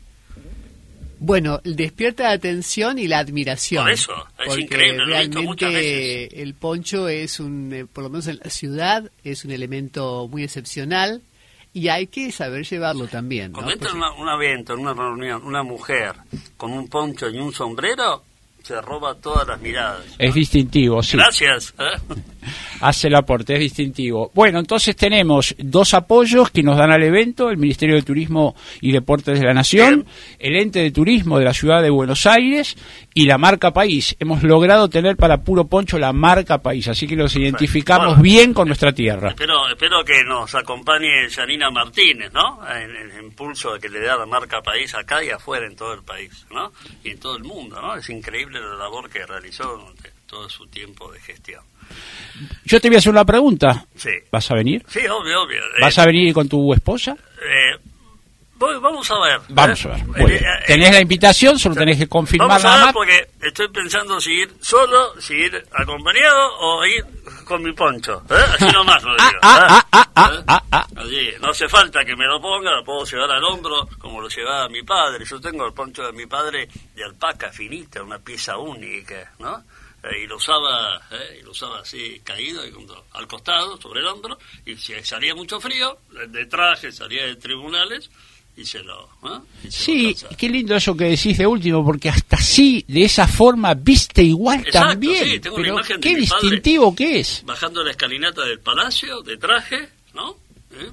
Bueno, despierta la atención y la admiración. Por eso, es porque increíble, lo he visto muchas realmente veces. el poncho es un, eh, por lo menos en la ciudad, es un elemento muy excepcional y hay que saber llevarlo también, ¿no? Cuando entra Pues- en una, un evento, en una reunión, una mujer con un poncho y un sombrero, se roba todas las miradas. Es distintivo, sí. Gracias. ¿eh? Hace el aporte, es distintivo. Bueno, entonces tenemos dos apoyos que nos dan al evento, el Ministerio de Turismo y Deportes de la Nación, bien, el Ente de Turismo de la Ciudad de Buenos Aires y la marca País. Hemos logrado tener para Puro Poncho la marca País, así que los identificamos bueno, bien con nuestra tierra. Espero, espero que nos acompañe Janina Martínez, ¿no? En el impulso de que le da la marca País acá y afuera en todo el país, ¿no? Y en todo el mundo, ¿no? Es increíble la labor que realizó durante todo su tiempo de gestión. Yo te voy a hacer una pregunta. Sí. ¿Vas a venir? Sí, obvio, obvio. ¿Vas eh, a venir con tu esposa? Eh, voy, vamos a ver. Vamos ¿eh? a ver. Bueno, eh, eh, tenés la invitación, solo tenés que confirmar vamos a nada ver más. Porque estoy pensando si ir solo, si ir acompañado o ir con mi poncho. ¿eh? Así nomás lo digo. Ah, ah, ah, ah, ¿eh? ah, ah. Allí, no hace falta que me lo ponga, lo puedo llevar al hombro como lo llevaba mi padre. Yo tengo el poncho de mi padre de alpaca finita, una pieza única, ¿no? Y lo usaba eh, y lo usaba así caído y al costado sobre el hombro, y si salía mucho frío de traje, salía de tribunales y se lo ¿eh? y se sí, lo qué lindo eso que decís de último, porque hasta así de esa forma viste igual. Exacto, también sí, tengo pero una imagen qué de mi distintivo que es bajando la escalinata del palacio de traje, ¿no? ¿Eh?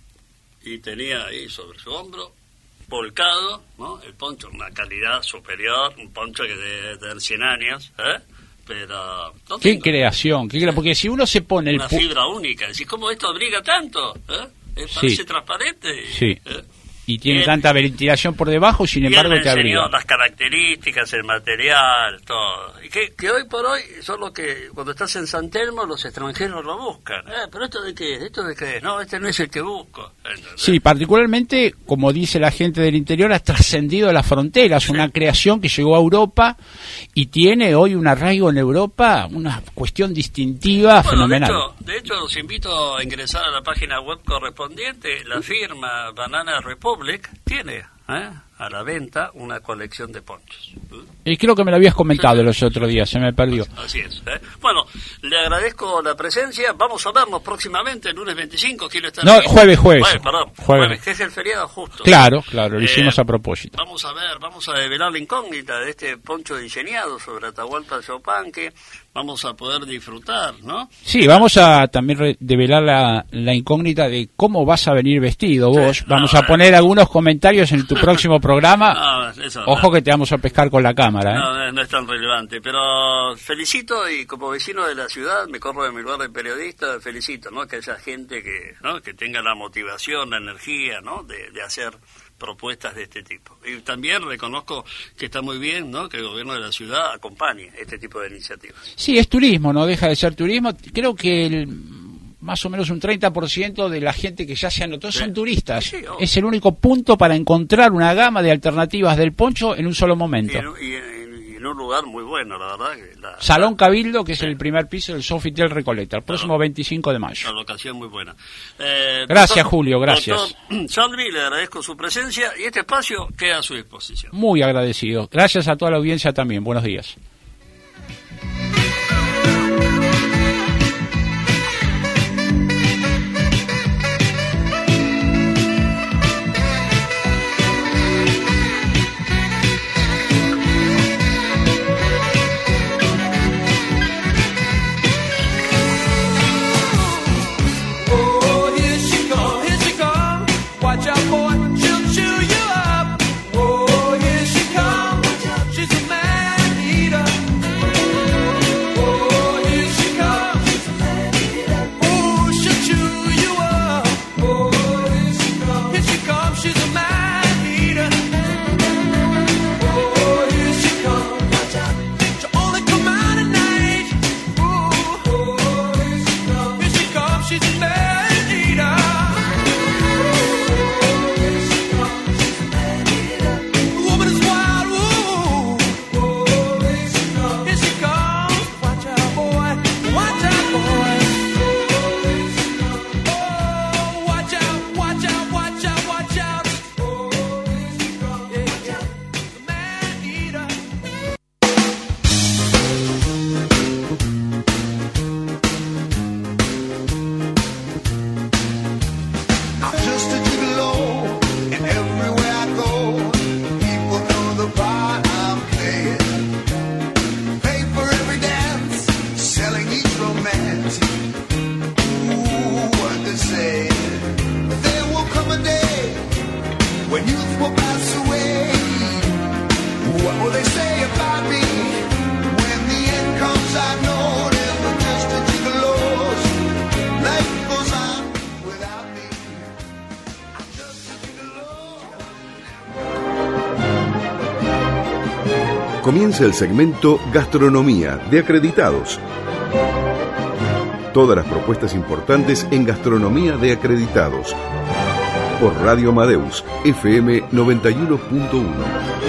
Y tenía ahí sobre su hombro volcado, ¿no? El poncho, una calidad superior, un poncho que debe tener cien años, ¿eh? Pero no qué tengo. creación, qué crea... porque si uno se pone una el pu... fibra única, decís, ¿cómo esto abriga tanto? ¿Eh? Parece sí. transparente. Sí. ¿Eh? Y tiene él, tanta ventilación por debajo, sin embargo te abriga. Las características, el material, todo. Y que, que hoy por hoy son los que, cuando estás en San Telmo, los extranjeros lo buscan. Eh, pero ¿esto de qué es? ¿Esto de qué es? No, este no es el que busco. ¿Entendés? Sí, particularmente, como dice la gente del interior, ha trascendido las fronteras. Sí. Una creación que llegó a Europa y tiene hoy un arraigo en Europa, una cuestión distintiva, bueno, fenomenal. De hecho, de hecho, los invito a ingresar a la página web correspondiente. La firma Banana Republic tiene ¿eh? a la venta una colección de ponchos. Y creo que me lo habías comentado sí, sí. los otros días, se me perdió. Así es. ¿eh? Bueno, le agradezco la presencia. Vamos a vernos próximamente, el lunes veinticinco. Quiero estar no, aquí. jueves, jueves. Jueves, perdón. Jueves. Jueves, que es el feriado justo. Claro, claro, lo hicimos eh, a propósito. Vamos a ver, vamos a develar la incógnita de este poncho diseñado sobre Atahualpa Yupanqui. Vamos a poder disfrutar, ¿no? Sí, vamos a también re- develar la, la incógnita de cómo vas a venir vestido vos. Sí, vamos no, a poner eh. algunos comentarios en tu próximo programa. No, eso, Ojo no. que te vamos a pescar con la cámara. ¿eh? No, no es tan relevante, pero felicito, y como vecino de la ciudad, me corro de mi lugar de periodista, felicito, ¿no? Que haya gente que, ¿no? que tenga la motivación, la energía, ¿no? De, de hacer propuestas de este tipo. Y también reconozco que está muy bien, ¿no? Que el gobierno de la ciudad acompañe este tipo de iniciativas. Sí, es turismo, no deja de ser turismo. Creo que el, más o menos un treinta por ciento de la gente que ya se anotó son sí. turistas. Sí, oh. Es el único punto para encontrar una gama de alternativas del poncho en un solo momento. Y, y, y en un lugar muy bueno, la verdad. Que la, Salón la, Cabildo, que sí. es el primer piso del Sofitel Recoleta, el próximo claro. veinticinco de mayo. Una locación muy buena. Eh, gracias, doctor, Julio, gracias. Doctor Salvi, le agradezco su presencia y este espacio queda a su disposición. Muy agradecido. Gracias a toda la audiencia también. Buenos días. She's a man eater. Comienza el segmento Gastronomía de Acreditados. Todas las propuestas importantes en Gastronomía de Acreditados. Por Radio Amadeus, F M noventa y uno punto uno.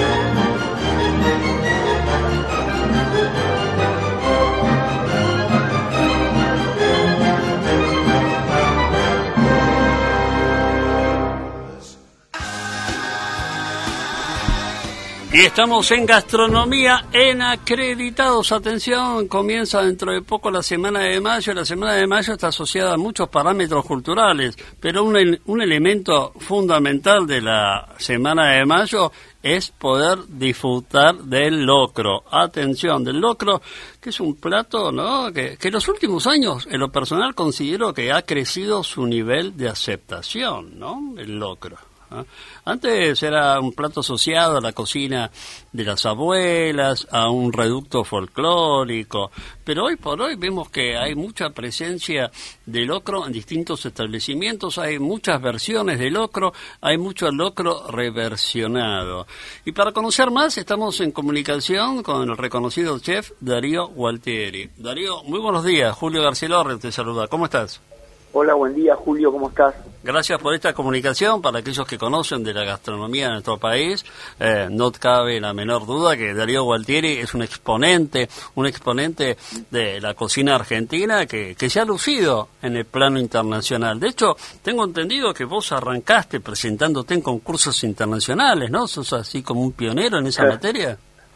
Y estamos en Gastronomía en Acreditados. Atención, comienza dentro de poco la Semana de Mayo. La Semana de Mayo está asociada a muchos parámetros culturales, pero un, un elemento fundamental de la Semana de Mayo es poder disfrutar del locro. Atención, del locro, que es un plato, ¿no?, que, que en los últimos años, en lo personal, considero que ha crecido su nivel de aceptación, ¿no?, el locro. ¿Ah? Antes era un plato asociado a la cocina de las abuelas, a un reducto folclórico, pero hoy por hoy vemos que hay mucha presencia de locro en distintos establecimientos, hay muchas versiones de locro, hay mucho locro reversionado. Y para conocer más estamos en comunicación con el reconocido chef Darío Gualtieri. Darío, muy buenos días, Julio Garcielorre te saluda, ¿cómo estás? Hola, buen día, Julio, ¿cómo estás? Gracias por esta comunicación. Para aquellos que conocen de la gastronomía de nuestro país, eh, no cabe la menor duda que Darío Gualtieri es un exponente, un exponente de la cocina argentina que, que se ha lucido en el plano internacional. De hecho, tengo entendido que vos arrancaste presentándote en concursos internacionales, ¿no? ¿Sos así como un pionero en esa eh. materia?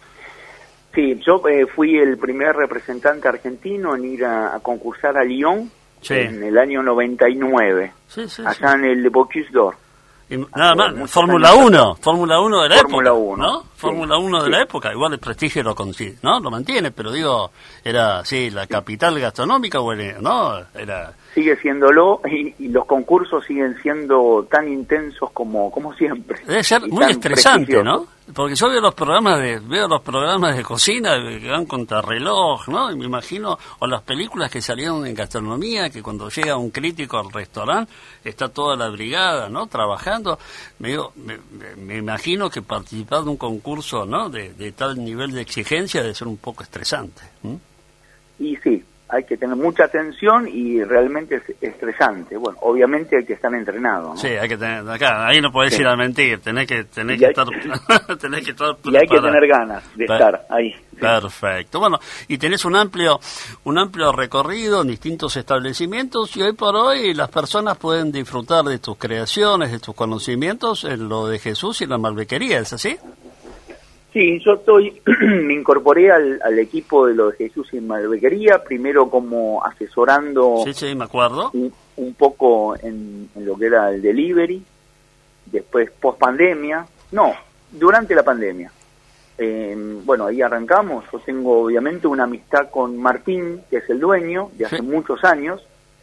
Sí, yo eh, fui el primer representante argentino en ir a, a concursar a Lyon. Sí. En el año noventa y nueve, sí, sí, allá sí. en el Bocuse d'Or. Y nada más, Fórmula uno, Fórmula uno de la Fórmula época, uno, ¿no? Sí, Fórmula uno de sí. la época, igual el prestigio lo consigue, ¿no? Lo mantiene, pero digo, era, sí, la capital gastronómica, bueno, ¿no? Era... Sigue siéndolo y, y los concursos siguen siendo tan intensos como como siempre. Debe ser muy estresante, ¿no? Porque yo veo los programas de veo los programas de cocina que van contrarreloj, ¿no? Y me imagino, o las películas que salieron en gastronomía, que cuando llega un crítico al restaurante está toda la brigada, ¿no?, trabajando. Me, digo, me, me imagino que participar de un concurso, ¿no?, de, de tal nivel de exigencia debe ser un poco estresante. ¿Mm? Y sí, hay que tener mucha atención y realmente es estresante. Bueno, obviamente hay que estar entrenado, ¿no? Sí, hay que tener, acá, ahí no podés sí. ir a mentir, tenés que, tenés y que hay, estar, tenés que estar y hay que tener ganas de Per- estar ahí. Sí. Perfecto. Bueno, y tenés un amplio, un amplio recorrido en distintos establecimientos y hoy por hoy las personas pueden disfrutar de tus creaciones, de tus conocimientos en lo de Jesús y la Malbequería, ¿es así? Sí, yo estoy, me incorporé al, al equipo de lo de Jesús y Malbequería, primero como asesorando sí, sí, me acuerdo. Un, un poco en, en lo que era el delivery, después post pandemia, no, durante la pandemia. Eh, bueno, ahí arrancamos, yo tengo obviamente una amistad con Martín, que es el dueño, de hace sí. muchos años,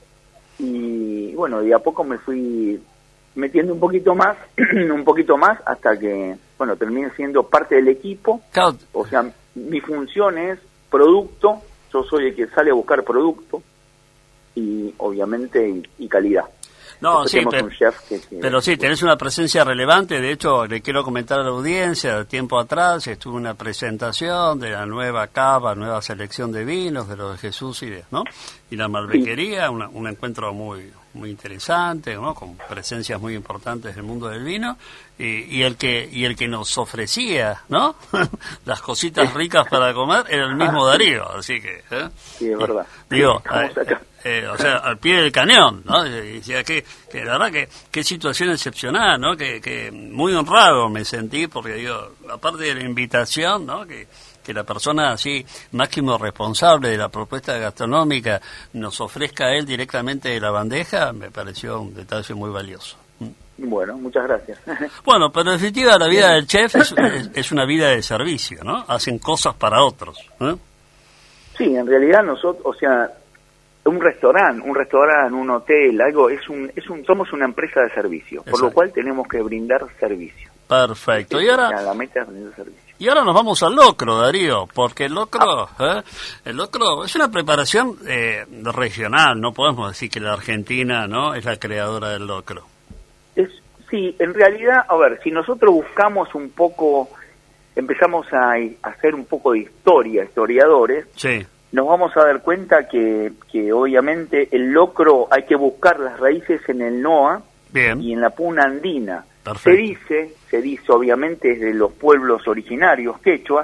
y bueno, de a poco me fui metiendo un poquito más, un poquito más, hasta que, bueno, terminé siendo parte del equipo. Claro. O sea, mi función es producto, yo soy el que sale a buscar producto, y obviamente, y, y calidad. No, sí, pero, un chef que, que, pero sí, tenés una presencia relevante. De hecho, le quiero comentar a la audiencia, de tiempo atrás estuvo una presentación de la nueva cava, nueva selección de vinos, de lo de Jesús y de, ¿no? Y la Malbequería, sí. una, un encuentro muy muy interesante, ¿no?, con presencias muy importantes del mundo del vino, y, y el que y el que nos ofrecía, ¿no?, las cositas ricas para comer era el mismo Darío, así que ¿eh? Sí, es verdad. Digo, eh, eh, o sea, al pie del cañón, ¿no? Y decía que, que la verdad que qué situación excepcional, ¿no? Que, que muy honrado me sentí porque digo, aparte de la invitación, ¿no?, que que la persona así máximo responsable de la propuesta gastronómica nos ofrezca a él directamente de la bandeja, me pareció un detalle muy valioso. Bueno, muchas gracias. Bueno, pero en definitiva la vida del chef es, es, es una vida de servicio, ¿no? Hacen cosas para otros, ¿eh? Sí, en realidad nosotros, o sea, un restaurante, un restaurante, un hotel, algo, es un, es un, somos una empresa de servicio, Exacto. por lo cual tenemos que brindar servicio. Perfecto. Y ahora, la meta es brindar servicio. Y ahora nos vamos al locro, Darío, porque el locro, ¿eh? el locro es una preparación eh, regional, no podemos decir que la Argentina, ¿no?, es la creadora del locro. Es, sí, en realidad, a ver, si nosotros buscamos un poco empezamos a, a hacer un poco de historia, historiadores, sí. nos vamos a dar cuenta que, que obviamente el locro hay que buscar las raíces en el Noa Bien. y en la puna andina. Perfecto. Se dice, se dice obviamente desde los pueblos originarios quechuas,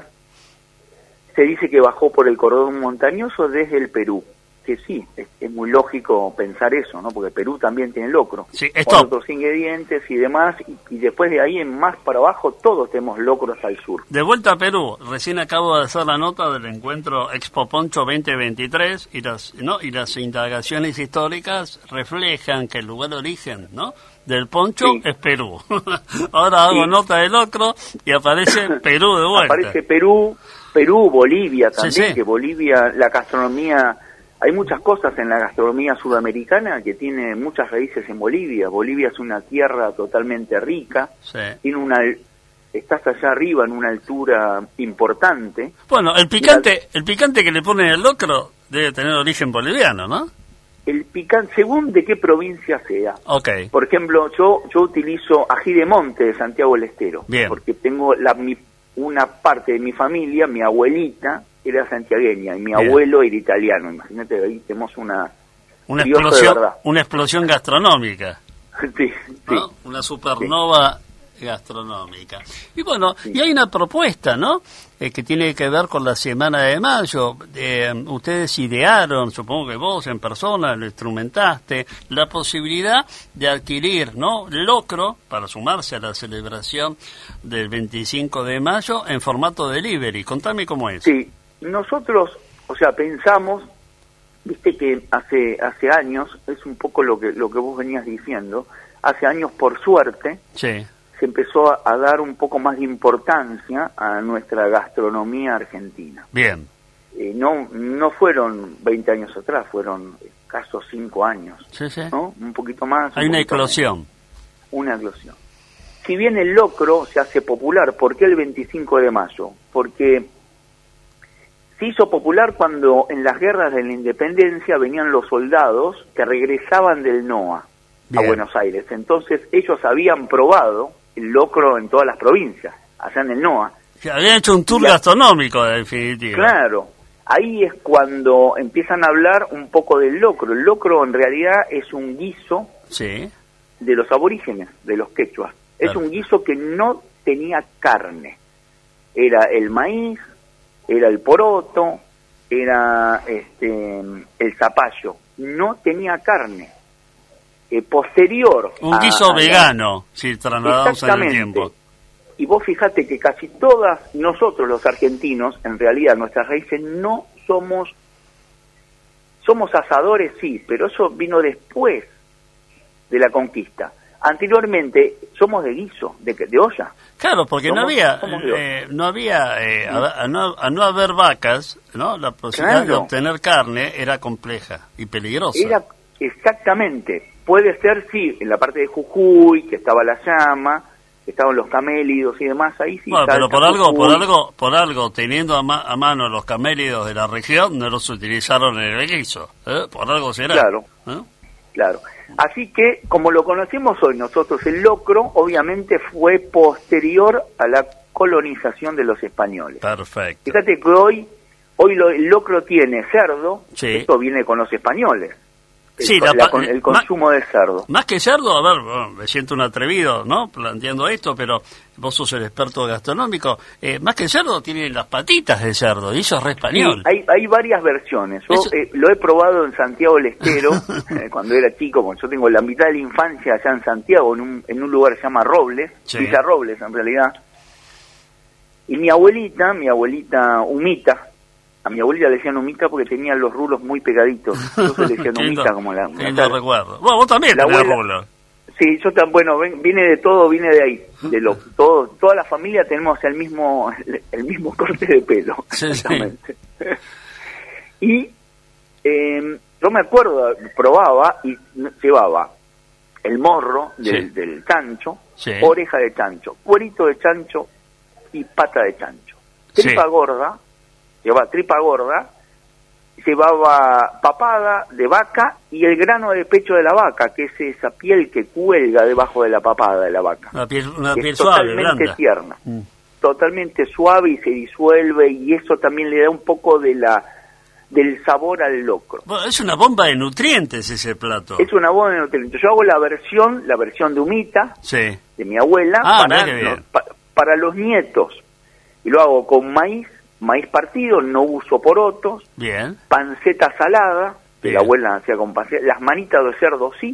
se dice que bajó por el cordón montañoso desde el Perú. Que sí, es, es muy lógico pensar eso, ¿no? Porque Perú también tiene locro, Sí, con stop. otros ingredientes y demás, y, y después de ahí en más para abajo todos tenemos locros al sur. De vuelta a Perú, recién acabo de hacer la nota del encuentro Expo Poncho veinte veintitrés y las no y las indagaciones históricas reflejan que el lugar de origen, ¿no?, del poncho Sí. es Perú. Ahora hago Sí. nota del locro y aparece Perú de vuelta. Aparece Perú, Perú, Bolivia también, Sí, sí. que Bolivia, la gastronomía, hay muchas cosas en la gastronomía sudamericana que tiene muchas raíces en Bolivia. Bolivia es una tierra totalmente rica, Sí. tiene una, estás allá arriba en una altura importante. Bueno, el picante, el picante que le ponen al locro debe tener origen boliviano, ¿no? El picante, según de qué provincia sea. Ok. Por ejemplo, yo yo utilizo ají de monte de Santiago del Estero, Bien. porque tengo la, mi, una parte de mi familia, mi abuelita era santiagueña y mi Bien. abuelo era italiano. Imagínate, ahí tenemos una Una brioso de explosión, verdad. una explosión gastronómica. Sí, sí. ¿No? Una supernova gastronómica. Y bueno, y hay una propuesta, ¿no?, Eh, que tiene que ver con la Semana de Mayo. Eh, ustedes idearon, supongo que vos en persona lo instrumentaste, la posibilidad de adquirir, ¿no?, locro para sumarse a la celebración del veinticinco de mayo en formato delivery. Contame cómo es. Sí, nosotros, o sea, pensamos, viste que hace hace años, es un poco lo que lo que vos venías diciendo, hace años por suerte, Sí. se empezó a, a dar un poco más de importancia a nuestra gastronomía argentina. Bien. Eh, no no fueron veinte años atrás, fueron escasos cinco años, Sí, sí. ¿no? Un poquito más. Hay un una poquito eclosión. menos. Una eclosión. Si bien el locro se hace popular, ¿por qué el veinticinco de mayo? Porque se hizo popular cuando en las guerras de la independencia venían los soldados que regresaban del Noa Bien. a Buenos Aires. Entonces ellos habían probado el locro en todas las provincias, allá en el Noa. Que habían hecho un tour Ya. gastronómico, en definitiva. Claro, ahí es cuando empiezan a hablar un poco del locro. El locro en realidad es un guiso Sí. de los aborígenes, de los quechuas. Es Claro. un guiso que no tenía carne. Era el maíz, era el poroto, era este el zapallo. No tenía carne. Eh, posterior Un a- guiso a la- vegano, si trasladamos en el Exactamente. tiempo. Y vos fijate que casi todas nosotros los argentinos, en realidad nuestras raíces no somos, somos asadores, sí, pero eso vino después de la conquista. Anteriormente somos de guiso, de, de olla. Claro, porque no Somos- había, somos de- eh, no había, eh, a, a no, a no haber vacas, ¿no? La posibilidad de Claro. obtener carne era compleja y peligrosa. Era exactamente, puede ser, sí, en la parte de Jujuy, que estaba la llama, que estaban los camélidos y demás, ahí sí. Bueno, pero Salta, por algo, por Jujuy. algo, por algo, teniendo a, ma- a mano los camélidos de la región, no los utilizaron en el guiso, ¿eh? Por algo será. Claro. ¿eh? Claro. Así que, como lo conocemos hoy nosotros, el locro obviamente fue posterior a la colonización de los españoles. Perfecto. Fíjate que hoy, hoy lo- el locro tiene cerdo, Sí. esto viene con los españoles, el, Sí, con- la la- pa- con el ma- consumo de cerdo. Más que cerdo, a ver, bueno, me siento un atrevido, ¿no?, planteando esto, pero vos sos el experto gastronómico. Eh, más que cerdo, tienen las patitas de cerdo, y eso es re Sí, español. hay, hay varias versiones. Yo Eso- eh, lo he probado en Santiago del Estero, eh, cuando era chico, porque yo tengo la mitad de la infancia allá en Santiago, en un, en un lugar que se llama Robles, Sí. Villa Robles en realidad. Y mi abuelita, mi abuelita Humita, a mi abuelita le decían Humita porque tenía los rulos muy pegaditos. Entonces le decían Qué lindo- Humita como la... qué lindo recuerdo. Bueno, vos también La tenés abuela- rulo. Sí, yo también, bueno, ven- viene de todo, viene de ahí, de lo, todo, toda la familia tenemos el mismo, el mismo corte de pelo, Sí, sí. exactamente. Y eh, yo me acuerdo, probaba y llevaba el morro del, Sí. del chancho, Sí. oreja de chancho, cuerito de chancho y pata de chancho. Tripa Sí. gorda, llevaba tripa gorda, llevaba papada de vaca y el grano de pecho de la vaca, que es esa piel que cuelga debajo de la papada de la vaca. Una piel, una que piel es suave, totalmente blanda. tierna. Mm. totalmente suave y se disuelve, y eso también le da un poco de la del sabor al locro. Bueno, es una bomba de nutrientes ese plato. Es una bomba de nutrientes. Yo hago la versión, la versión de humita, sí, de mi abuela, ah, para, mira qué bien. no, pa, para los nietos. Y lo hago con maíz, maíz partido, no uso porotos, bien, panceta salada, que bien. la abuela hacía con panceta, las manitas de cerdo sí,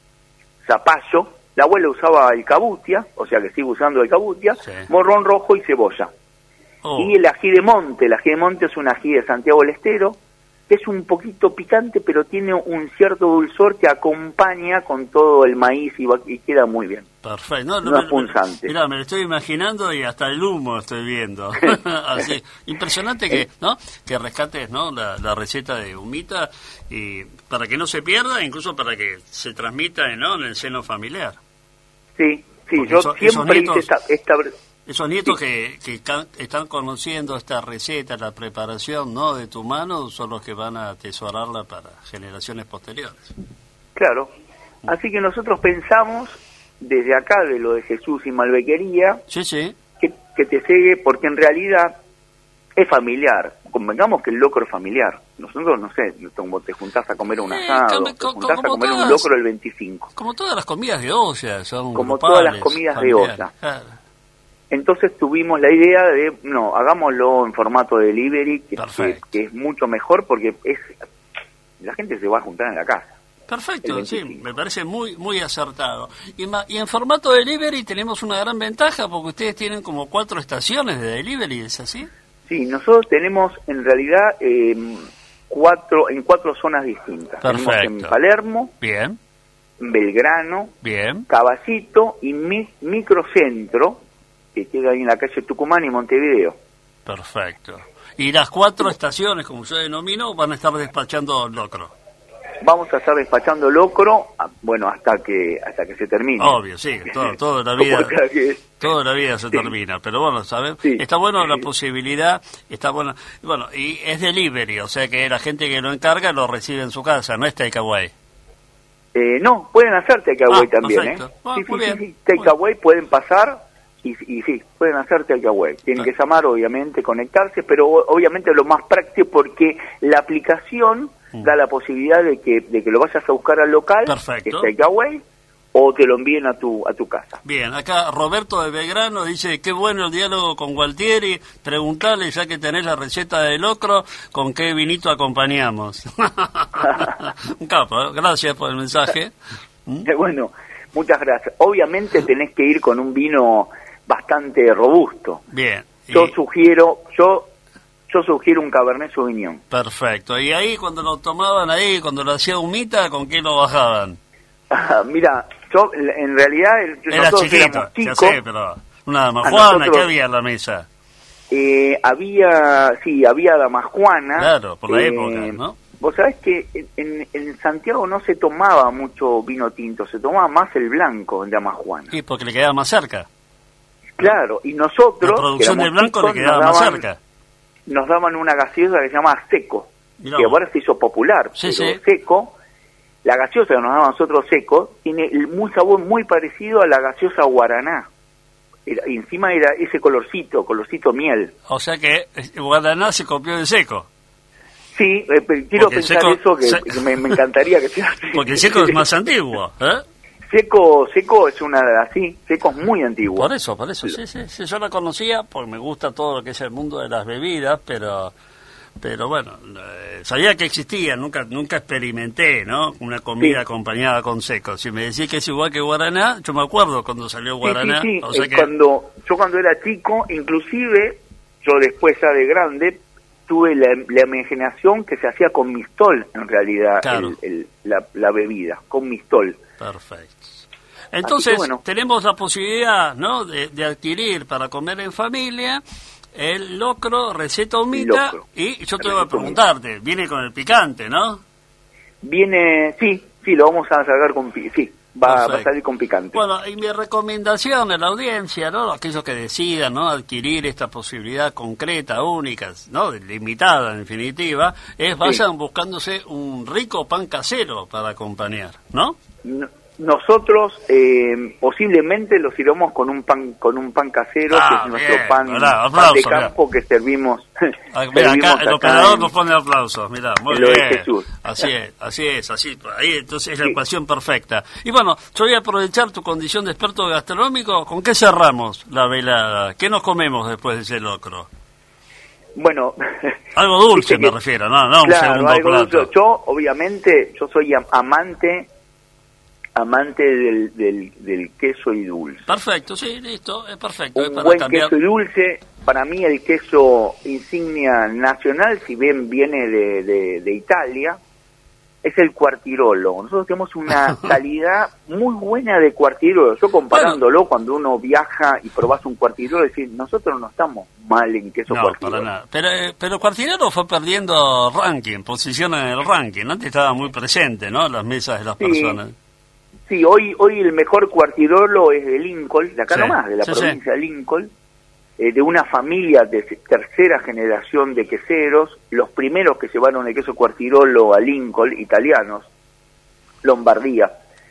zapallo, la abuela usaba el cabutia, o sea que sigue usando el cabutia, sí. morrón rojo y cebolla. Oh. Y el ají de monte, el ají de monte es un ají de Santiago del Estero, que es un poquito picante, pero tiene un cierto dulzor que acompaña con todo el maíz y, va, y queda muy bien. Perfecto. No, no, no me, es punzante. Mira, me lo estoy imaginando y hasta el humo estoy viendo. Así, impresionante que, ¿no? Que rescates, ¿no? La, la receta de humita y para que no se pierda, incluso para que se transmita, ¿no? En el seno familiar. Sí, sí. Porque Yo eso, siempre hice esta, esta Esos nietos sí. que, que can, están conociendo esta receta, la preparación, ¿no? De tu mano, son los que van a atesorarla para generaciones posteriores. Claro. Así que nosotros pensamos desde acá de lo de Jesús y Malvequería, sí, sí. Que, que te sigue, porque en realidad es familiar. Convengamos que el locro es familiar. Nosotros, no sé, como te juntás a comer un asado, eh, te juntás a comer todas, un locro el veinticinco. Como todas las comidas de olla, son Como grupales, todas las comidas de olla. Claro. Entonces tuvimos la idea de, no, hagámoslo en formato de delivery, que, que, que es mucho mejor porque es la gente se va a juntar en la casa. Perfecto, sí, me parece muy muy acertado. Y, ma, y en formato delivery tenemos una gran ventaja porque ustedes tienen como cuatro estaciones de delivery, ¿es así? Sí, nosotros tenemos en realidad eh, cuatro en cuatro zonas distintas. Perfecto. Tenemos en Palermo, bien, Belgrano, bien, Caballito y mi, Microcentro, que queda ahí en la calle Tucumán y Montevideo. Perfecto. Y las cuatro estaciones, como yo denomino, van a estar despachando locro. Vamos a estar despachando locro, bueno, hasta que hasta que se termine. Obvio, sí, todo, todo la vida, toda la vida se sí. termina, pero bueno, ¿sabes? Sí. Está bueno la posibilidad, está bueno, bueno, y es delivery, o sea que la gente que lo encarga lo recibe en su casa, no es takeaway. Eh, no, pueden hacer takeaway ah, también, perfecto. ¿eh? Ah, sí, muy sí, bien. sí, takeaway pueden pasar. Y, y sí, pueden hacer takeaway. Tienen que llamar, obviamente, conectarse, pero obviamente lo más práctico porque la aplicación mm. da la posibilidad de que de que lo vayas a buscar al local, perfecto, que es takeaway, o te lo envíen a tu a tu casa. Bien, acá Roberto de Belgrano dice, qué bueno el diálogo con Gualtieri, preguntale, ya que tenés la receta de locro, con qué vinito acompañamos. Un capo, ¿eh? Gracias por el mensaje. ¿Mm? Bueno, muchas gracias. Obviamente tenés que ir con un vino bastante robusto. Bien. Yo sugiero, yo yo sugiero un Cabernet Sauvignon. Perfecto. Y ahí cuando lo tomaban ahí, cuando lo hacía humita, ¿con qué lo bajaban? Ah, mira, yo en realidad era chiquito, ya sé, pero una damajuana, ¿qué había en la mesa? Eh, había, sí, había damajuana. Claro, por la eh, época, ¿no? Vos sabés que en, en Santiago no se tomaba mucho vino tinto, se tomaba más el blanco, el damajuana. Sí, porque le quedaba más cerca. Claro, y nosotros... La producción del blanco chicos, le quedaba daban, más cerca. Nos daban una gaseosa que se llama Seco, Mirá, que ahora se hizo popular, sí, pero sí. Seco, la gaseosa que nos daban nosotros Seco, tiene un sabor muy parecido a la gaseosa Guaraná. Era, y encima era ese colorcito, colorcito miel. O sea que Guaraná se copió de Seco. Sí, eh, quiero porque pensar seco, eso, que, se... que me, me encantaría que sea así. Porque Seco es más antiguo, ¿eh? Seco, Seco es una de así, Seco es muy antiguo. Por eso, por eso, sí, sí, sí, yo la conocía porque me gusta todo lo que es el mundo de las bebidas, pero pero bueno, eh, sabía que existía, nunca nunca experimenté, ¿no? Una comida sí. acompañada con Seco. Si me decís que es igual que Guaraná, yo me acuerdo cuando salió Guaraná. Sí, sí, sí. O sea eh, que... cuando, yo cuando era chico, inclusive, yo después ya de grande, tuve la, la imaginación que se hacía con mistol, en realidad, claro. el, el, la, la bebida, con mistol. Perfecto. Entonces, bueno. tenemos la posibilidad, ¿no?, de, de adquirir para comer en familia el locro, receta humita, locro. Y yo te voy a preguntarte, viene con el picante, ¿no? Viene, sí, sí, lo vamos a sacar con sí, va, va a salir con picante. Bueno, y mi recomendación a la audiencia, ¿no?, aquellos que decidan, ¿no?, adquirir esta posibilidad concreta, única, ¿no?, limitada en definitiva, es vayan sí. buscándose un rico pan casero para acompañar, ¿no? No. nosotros eh, posiblemente lo sirvamos con un pan con un pan casero, ah, que es nuestro bien, pan, mirá, aplauso, pan de campo mirá. que servimos. Ah, mirá, servimos acá el acá operador en, nos pone aplausos, mirá, muy lo bien. de Jesús. Así es, así es, así, ahí entonces es la sí. ecuación perfecta. Y bueno, yo voy a aprovechar tu condición de experto gastronómico. ¿Con qué cerramos la velada? ¿Qué nos comemos después de ese locro? Bueno, algo dulce me que, refiero, no, no claro, un segundo algo plato. Dulce. Yo, obviamente, yo soy amante amante del, del, del queso y dulce. Perfecto, sí, listo, es perfecto. Un es para buen cambiar. queso y dulce, para mí el queso insignia nacional, si bien viene de, de, de Italia, es el Quartirolo. Nosotros tenemos una calidad muy buena de Quartirolo. Yo comparándolo, bueno, cuando uno viaja y probás un Quartirolo, decir, nosotros no estamos mal en queso no, Quartirolo. Para nada. Pero, pero Quartirolo fue perdiendo ranking, posición en el ranking. Antes estaba muy presente, ¿no? Las mesas de las sí, personas. Sí, hoy hoy el mejor Quartirolo es de Lincoln, de acá sí, nomás, de la sí, provincia sí. de Lincoln. Eh, de una familia de tercera generación de queseros, los primeros que llevaron el queso Quartirolo a Lincoln, italianos, Lombardía,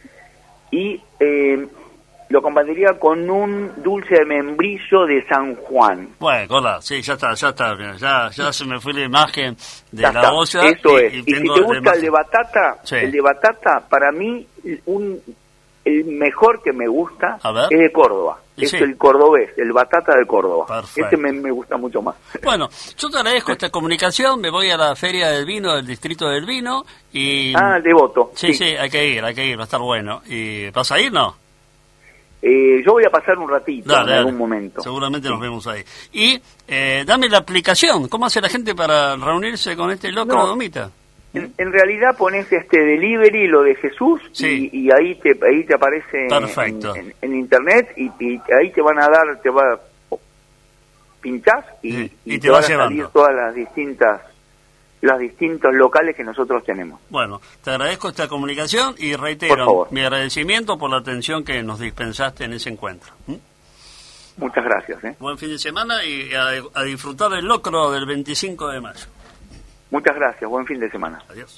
y eh, lo acompañaría con un dulce de membrillo de San Juan. Bueno, hola, sí, ya está, ya está, ya, ya se me fue la imagen de ya la está, olla. Eso y, es, y, y si tengo te gusta imagen. el de batata, sí. el de batata, para mí, un el mejor que me gusta es de Córdoba. Es sí. el cordobés, el batata de Córdoba. Perfecto. Ese me, me gusta mucho más. Bueno, yo te agradezco esta comunicación, me voy a la Feria del Vino del Distrito del Vino y... Ah, Devoto. Sí, sí, sí, hay que ir, hay que ir, va a estar bueno. ¿Y vas a ir, no? Eh, yo voy a pasar un ratito dale, en dale. algún momento. Seguramente sí. Nos vemos ahí. Y eh, dame la aplicación, ¿cómo hace la gente para reunirse con este loco no. Domita? En, en realidad pones este delivery, lo de Jesús, sí. y, y ahí te ahí te aparece en, en, en internet y, y ahí te van a dar, te va pinchás y, sí. y, y te, te van a llevando. salir todas las distintas los distintos locales que nosotros tenemos. Bueno, te agradezco esta comunicación y reitero mi agradecimiento por la atención que nos dispensaste en ese encuentro. ¿Mm? Muchas gracias. ¿eh? Buen fin de semana y a, a disfrutar del locro del veinticinco de mayo. Muchas gracias, buen fin de semana. Adiós.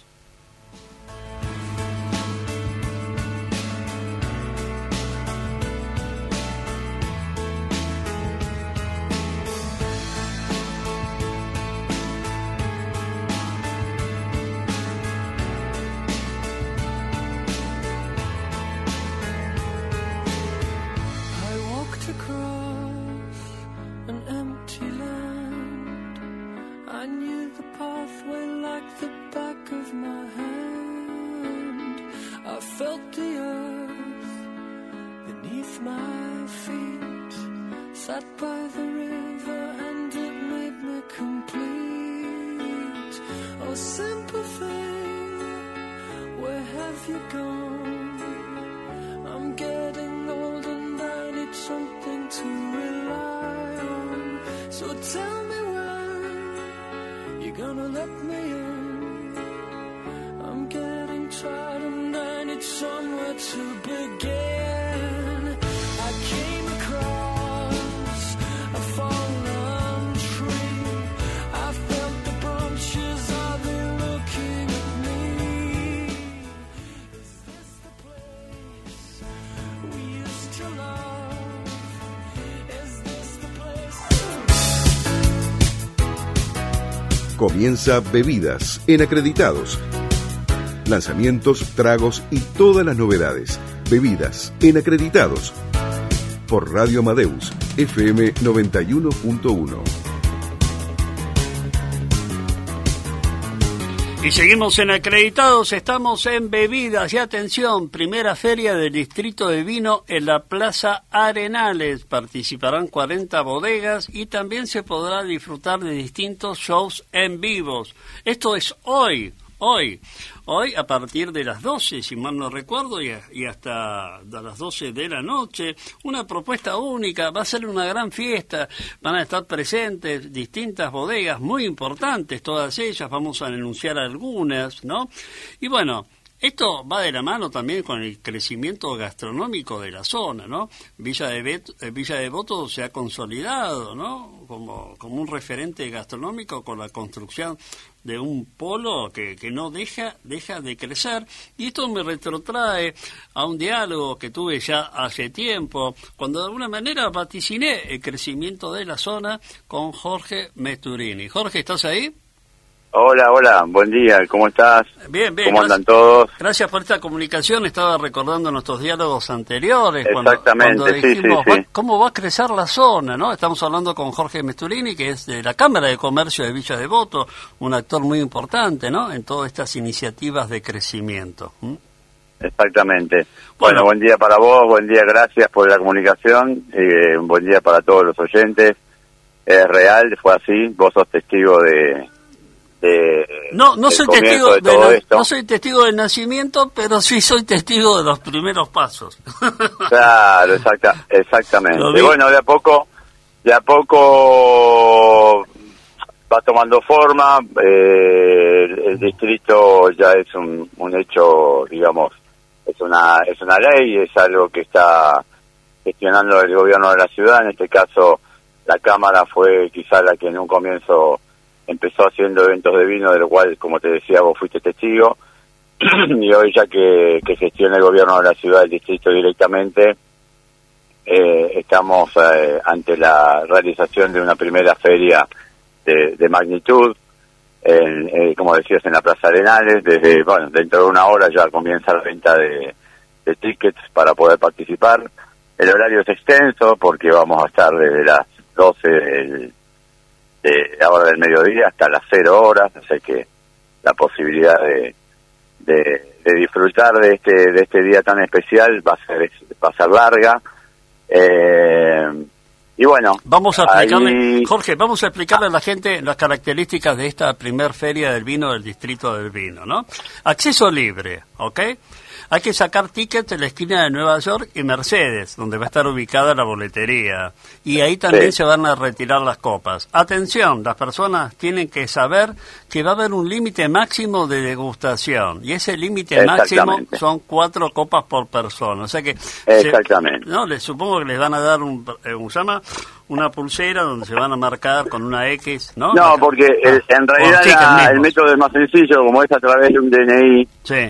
Comienza Bebidas en Acreditados. Lanzamientos, tragos y todas las novedades. Bebidas en Acreditados. Por Radio Amadeus, F M noventa y uno punto uno. Y seguimos en Acreditados, estamos en Bebidas y atención, primera feria del Distrito de Vino en la Plaza Arenales. Participarán cuarenta bodegas y también se podrá disfrutar de distintos shows en vivos. Esto es hoy, hoy, hoy a partir de las doce, si mal no recuerdo, y, y hasta las doce de la noche. Una propuesta única, va a ser una gran fiesta, van a estar presentes distintas bodegas muy importantes, todas ellas, vamos a anunciar algunas, ¿no? Y bueno, Esto va de la mano también con el crecimiento gastronómico de la zona, ¿no? Villa de Bet- eh, Villa Devoto se ha consolidado, ¿no? Como, como un referente gastronómico con la construcción de un polo que, que no deja deja de crecer. Y esto me retrotrae a un diálogo que tuve ya hace tiempo, cuando de alguna manera vaticiné el crecimiento de la zona con Jorge Mesturini. Jorge, ¿estás ahí? Hola, hola, buen día, ¿cómo estás? Bien, bien. ¿Cómo gracias, andan todos? Gracias por esta comunicación, estaba recordando nuestros diálogos anteriores. Exactamente, cuando, cuando dijimos, sí, sí, sí. Va, ¿cómo va a crecer la zona? ¿No? Estamos hablando con Jorge Mesturini, que es de la Cámara de Comercio de Villa Devoto, un actor muy importante, ¿no? En todas estas iniciativas de crecimiento. ¿Mm? Exactamente. Bueno, Bueno, buen día para vos, buen día, gracias por la comunicación, eh, un buen día para todos los oyentes. Es real, fue así, vos sos testigo de... de no, no soy testigo de de todo la- esto. no soy testigo del nacimiento, pero sí soy testigo de los primeros pasos. Claro, exacta, exactamente. Lo vi. Bueno, de a poco, de a poco va tomando forma, eh, el, el distrito ya es un, un hecho, digamos, es una, es una ley, es algo que está gestionando el gobierno de la ciudad, en este caso la Cámara fue quizá la que en un comienzo empezó haciendo eventos de vino, de lo cual, como te decía, vos fuiste testigo, y hoy ya que, que gestiona el gobierno de la ciudad, el distrito directamente, eh, estamos eh, ante la realización de una primera feria de, de magnitud, en, eh, como decías, en la Plaza Arenales. Desde, bueno, dentro de una hora ya comienza la venta de, de tickets para poder participar. El horario es extenso porque vamos a estar desde las doce del, de la hora del mediodía hasta las cero horas, así que la posibilidad de, de, de disfrutar de este de este día tan especial va a ser va a ser larga. Eh, y bueno, Vamos a explicarle, ahí- Jorge, vamos a explicarle a la gente las características de esta primer feria del vino del Distrito del Vino, ¿no? Acceso libre, ¿ok? Hay que sacar tickets en la esquina de Nueva York y Mercedes, donde va a estar ubicada la boletería. Y ahí también Sí. se van a retirar las copas. Atención, las personas tienen que saber que va a haber un límite máximo de degustación. Y ese límite máximo Exactamente. son cuatro copas por persona. O sea que... Exactamente. Se, no, les supongo que les van a dar un, eh, un llama, una pulsera donde se van a marcar con una X, ¿no? No, Acá. porque Ah, el- en o realidad tickets la- el mismos. método es más sencillo, como es a través de un D N I. Sí.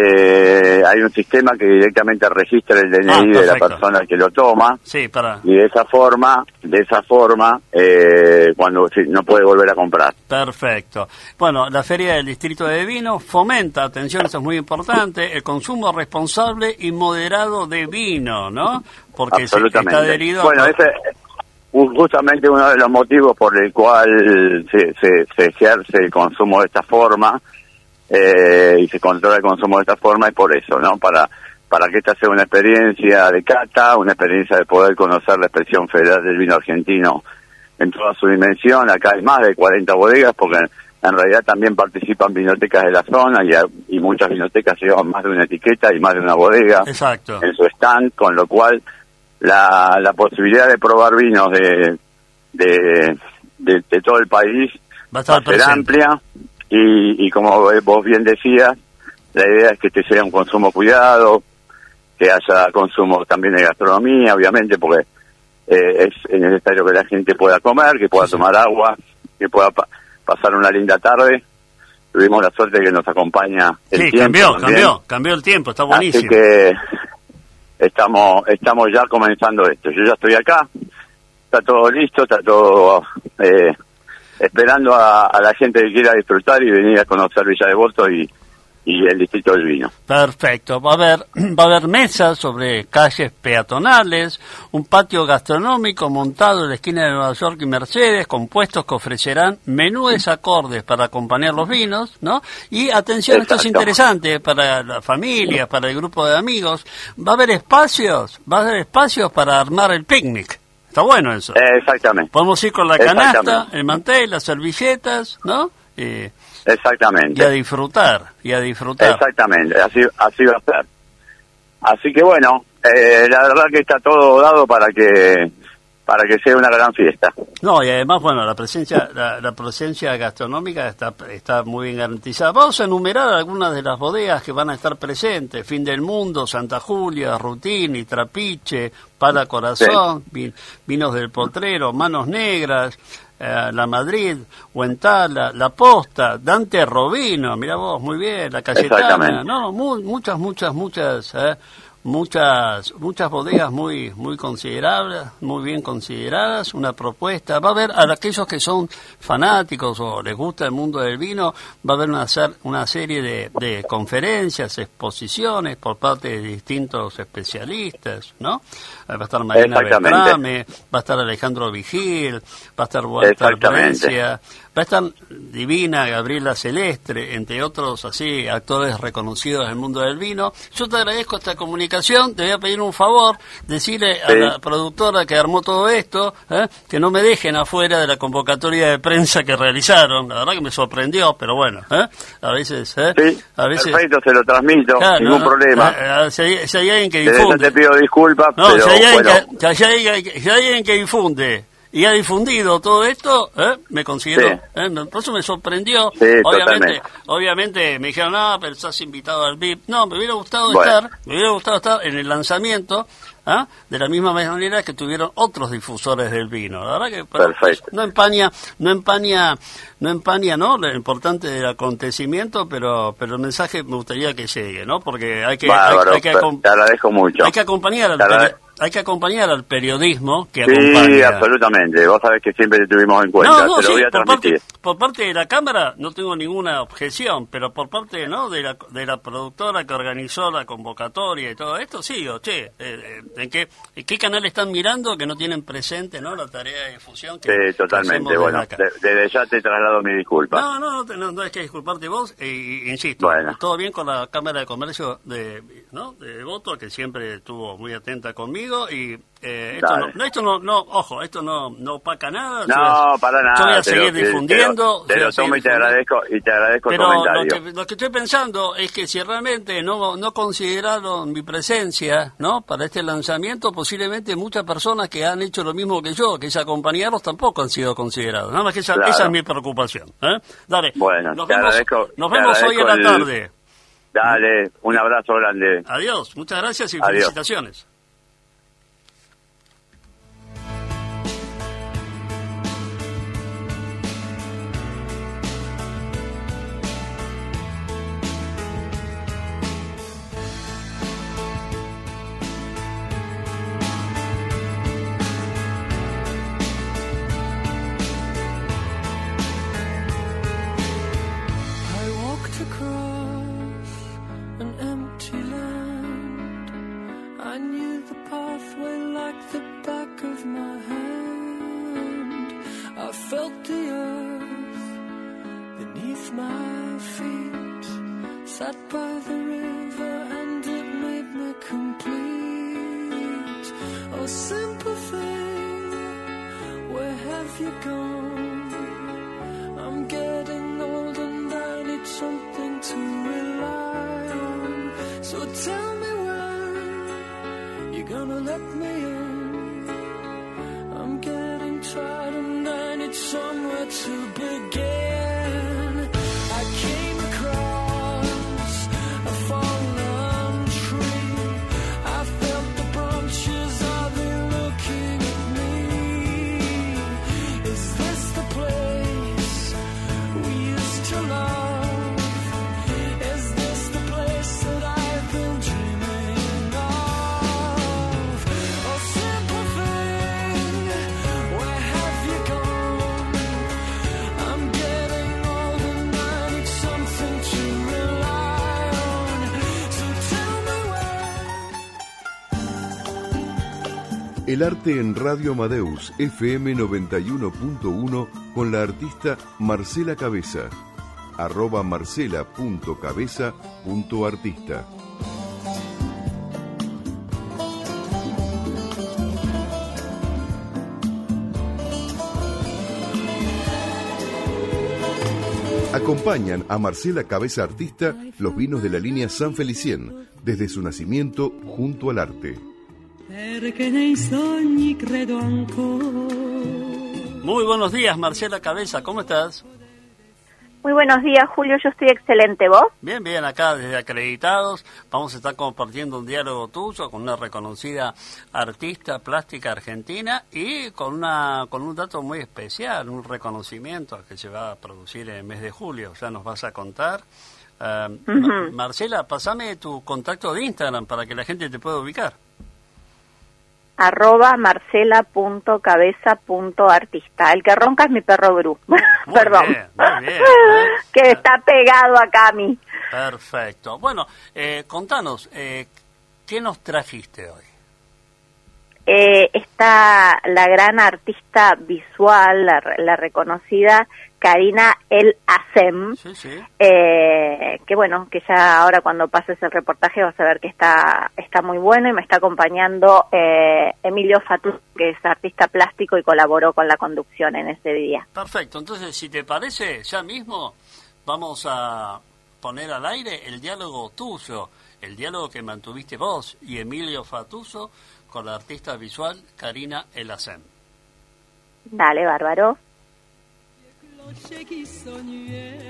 Eh, hay un sistema que directamente registra el D N I Ah, de la perfecto. persona que lo toma, Sí, para... y de esa forma, de esa forma, eh, cuando sí, no puede volver a comprar. Perfecto. Bueno, la Feria del Distrito de Vino fomenta, atención, esto es muy importante, el consumo responsable y moderado de vino, ¿no? Porque se, Absolutamente. está adherido... Bueno, a... ese es justamente uno de los motivos por el cual se, se, se ejerce el consumo de esta forma, eh, y se controla el consumo de esta forma, y por eso, ¿no? Para para que esta sea una experiencia de cata, una experiencia de poder conocer la expresión federal del vino argentino en toda su dimensión. Acá hay más de cuarenta bodegas, porque en, en realidad también participan vinotecas de la zona, y, a- y muchas vinotecas llevan más de una etiqueta y más de una bodega Exacto. en su stand, con lo cual la, la posibilidad de probar vinos de, de, de, de todo el país Va a va estar a ser presente. amplia, y, y como vos bien decías, la idea es que este sea un consumo cuidado, que haya consumo también de gastronomía, obviamente, porque eh, es necesario que la gente pueda comer, que pueda Sí, sí. tomar agua, que pueda pa- pasar una linda tarde. Tuvimos la suerte de que nos acompaña el Sí, tiempo cambió, también. cambió, cambió el tiempo, está Así buenísimo. que estamos estamos ya comenzando esto. Yo ya estoy acá, está todo listo, está todo eh, esperando a, a la gente que quiera disfrutar y venir a conocer Villa Devoto y, y el Distrito del Vino. Perfecto. Va a haber va a haber mesas sobre calles peatonales, un patio gastronómico montado en la esquina de Nueva York y Mercedes, con puestos que ofrecerán menúes acordes para acompañar los vinos, ¿no? Y atención, esto es Exacto. interesante para las familias, para el grupo de amigos. Va a haber espacios, va a haber espacios para armar el picnic. Está bueno eso. Eh, exactamente, Podemos ir con la canasta, exactamente. el mantel, las servilletas, ¿no? Eh, y a exactamente, disfrutar, y a disfrutar. exactamente, así, así va a ser. Así que bueno, eh, la verdad que está todo dado para que para que sea una gran fiesta. No, y además, bueno, la presencia la, la presencia gastronómica está está muy bien garantizada. Vamos a enumerar algunas de las bodegas que van a estar presentes: Fin del Mundo, Santa Julia, Rutini, Trapiche, Pala Corazón, sí. vin, Vinos del Potrero, Manos Negras, eh, La Madrid, Huentala, La Posta, Dante Robino, mirá vos, muy bien, La Cayetana, no, muy, muchas, muchas, muchas... Eh, muchas muchas bodegas muy muy considerables, muy bien consideradas, una propuesta. Va a haber, a aquellos que son fanáticos o les gusta el mundo del vino, va a haber una, una serie de, de conferencias, exposiciones por parte de distintos especialistas, ¿no? Va a estar Marina Beltrame, va a estar Alejandro Vigil, va a estar Walter Brescia, va a estar Divina Gabriela Celestre, entre otros así actores reconocidos del mundo del vino. Yo te agradezco esta comunicación, te voy a pedir un favor, decirle sí. a la productora que armó todo esto, ¿eh? que no me dejen afuera de la convocatoria de prensa que realizaron. La verdad que me sorprendió, pero bueno, ¿eh? a veces... ¿eh? Sí, a veces... perfecto, se lo transmito, claro, ningún no, problema. Eh, eh, si, hay, si hay alguien que difunde... Desde ya te pido disculpas, no, pero si hay, alguien bueno. que, si, hay, si hay alguien que difunde... y ha difundido todo esto, ¿eh? me consideró, sí. ¿eh? por eso me sorprendió. Sí, obviamente, obviamente me dijeron, no, pero estás invitado al V I P. No, me hubiera gustado bueno. estar, me hubiera gustado estar en el lanzamiento, ¿ah? de la misma manera que tuvieron otros difusores del vino. La verdad que pero, no empaña, no empaña, no empaña, ¿no? Lo importante del acontecimiento, pero, pero el mensaje me gustaría que llegue, ¿no? Porque hay que, Bárbaro, hay, hay que te agradezco mucho. Hay que acompañar al peri- hay que acompañar al periodismo que sí, acompaña. Sí, absolutamente. Vos sabés que siempre te tuvimos en cuenta. No, no, te lo sí, voy a por transmitir. parte, por parte de la Cámara no tengo ninguna objeción, pero por parte no de la de la productora que organizó la convocatoria y todo esto, sí, o che, eh, ¿en qué, en qué canal están mirando que no tienen presente no la tarea de difusión? Que, sí, totalmente. Que bueno, de, desde ya te traslado mi disculpa. No, no, no, no, no hay que disculparte vos, e, e, insisto, bueno. todo bien con la Cámara de Comercio de, ¿no? de Voto, que siempre estuvo muy atenta conmigo y... Eh, esto, no, esto no, no, ojo, esto no, no opaca nada. No, a, para nada. Yo voy a seguir lo, difundiendo. Te lo, te lo tomo y te agradezco, y te agradezco pero el comentario. Lo que, lo que estoy pensando es que si realmente no, no consideraron mi presencia, ¿no? Para este lanzamiento, posiblemente muchas personas que han hecho lo mismo que yo, que es acompañarlos, tampoco han sido considerados. Nada más que esa, claro. esa es mi preocupación. ¿eh? Dale. Bueno, nos te vemos, agradezco. nos vemos hoy en la el... tarde. Dale, un abrazo grande. Adiós, muchas gracias y Adiós. Felicitaciones. El arte en Radio Amadeus, F M noventa y uno punto uno, con la artista Marcela Cabeza, arroba marcela punto cabeza punto artista. Acompañan a Marcela Cabeza Artista los vinos de la línea San Felicien, desde su nacimiento junto al arte. Muy buenos días, Marcela Cabeza, ¿cómo estás? Muy buenos días, Julio, yo estoy excelente, ¿vos? Bien, bien, acá desde Acreditados vamos a estar compartiendo un diálogo tuyo con una reconocida artista plástica argentina y con una con un dato muy especial, un reconocimiento que se va a producir en el mes de julio, ya nos vas a contar. Uh, uh-huh. Ma- Marcela, pasame tu contacto de Instagram para que la gente te pueda ubicar. Arroba marcela.cabeza.artista. El que ronca es mi perro Bru. Perdón. Bien, muy bien, ¿eh? Que está pegado acá a mí. Perfecto. Bueno, eh, contanos, eh, ¿qué nos trajiste hoy? Eh, está la gran artista visual, la, la reconocida Karina El Assem, sí, sí. Eh, que bueno, que ya ahora cuando pases el reportaje vas a ver que está está muy bueno, y me está acompañando eh, Emilio Fatuso, que es artista plástico y colaboró con la conducción en ese día. Perfecto, entonces si te parece, ya mismo vamos a poner al aire el diálogo tuyo, el diálogo que mantuviste vos y Emilio Fatuso con la artista visual Karina El Assem. Dale, bárbaro. Qui sognuait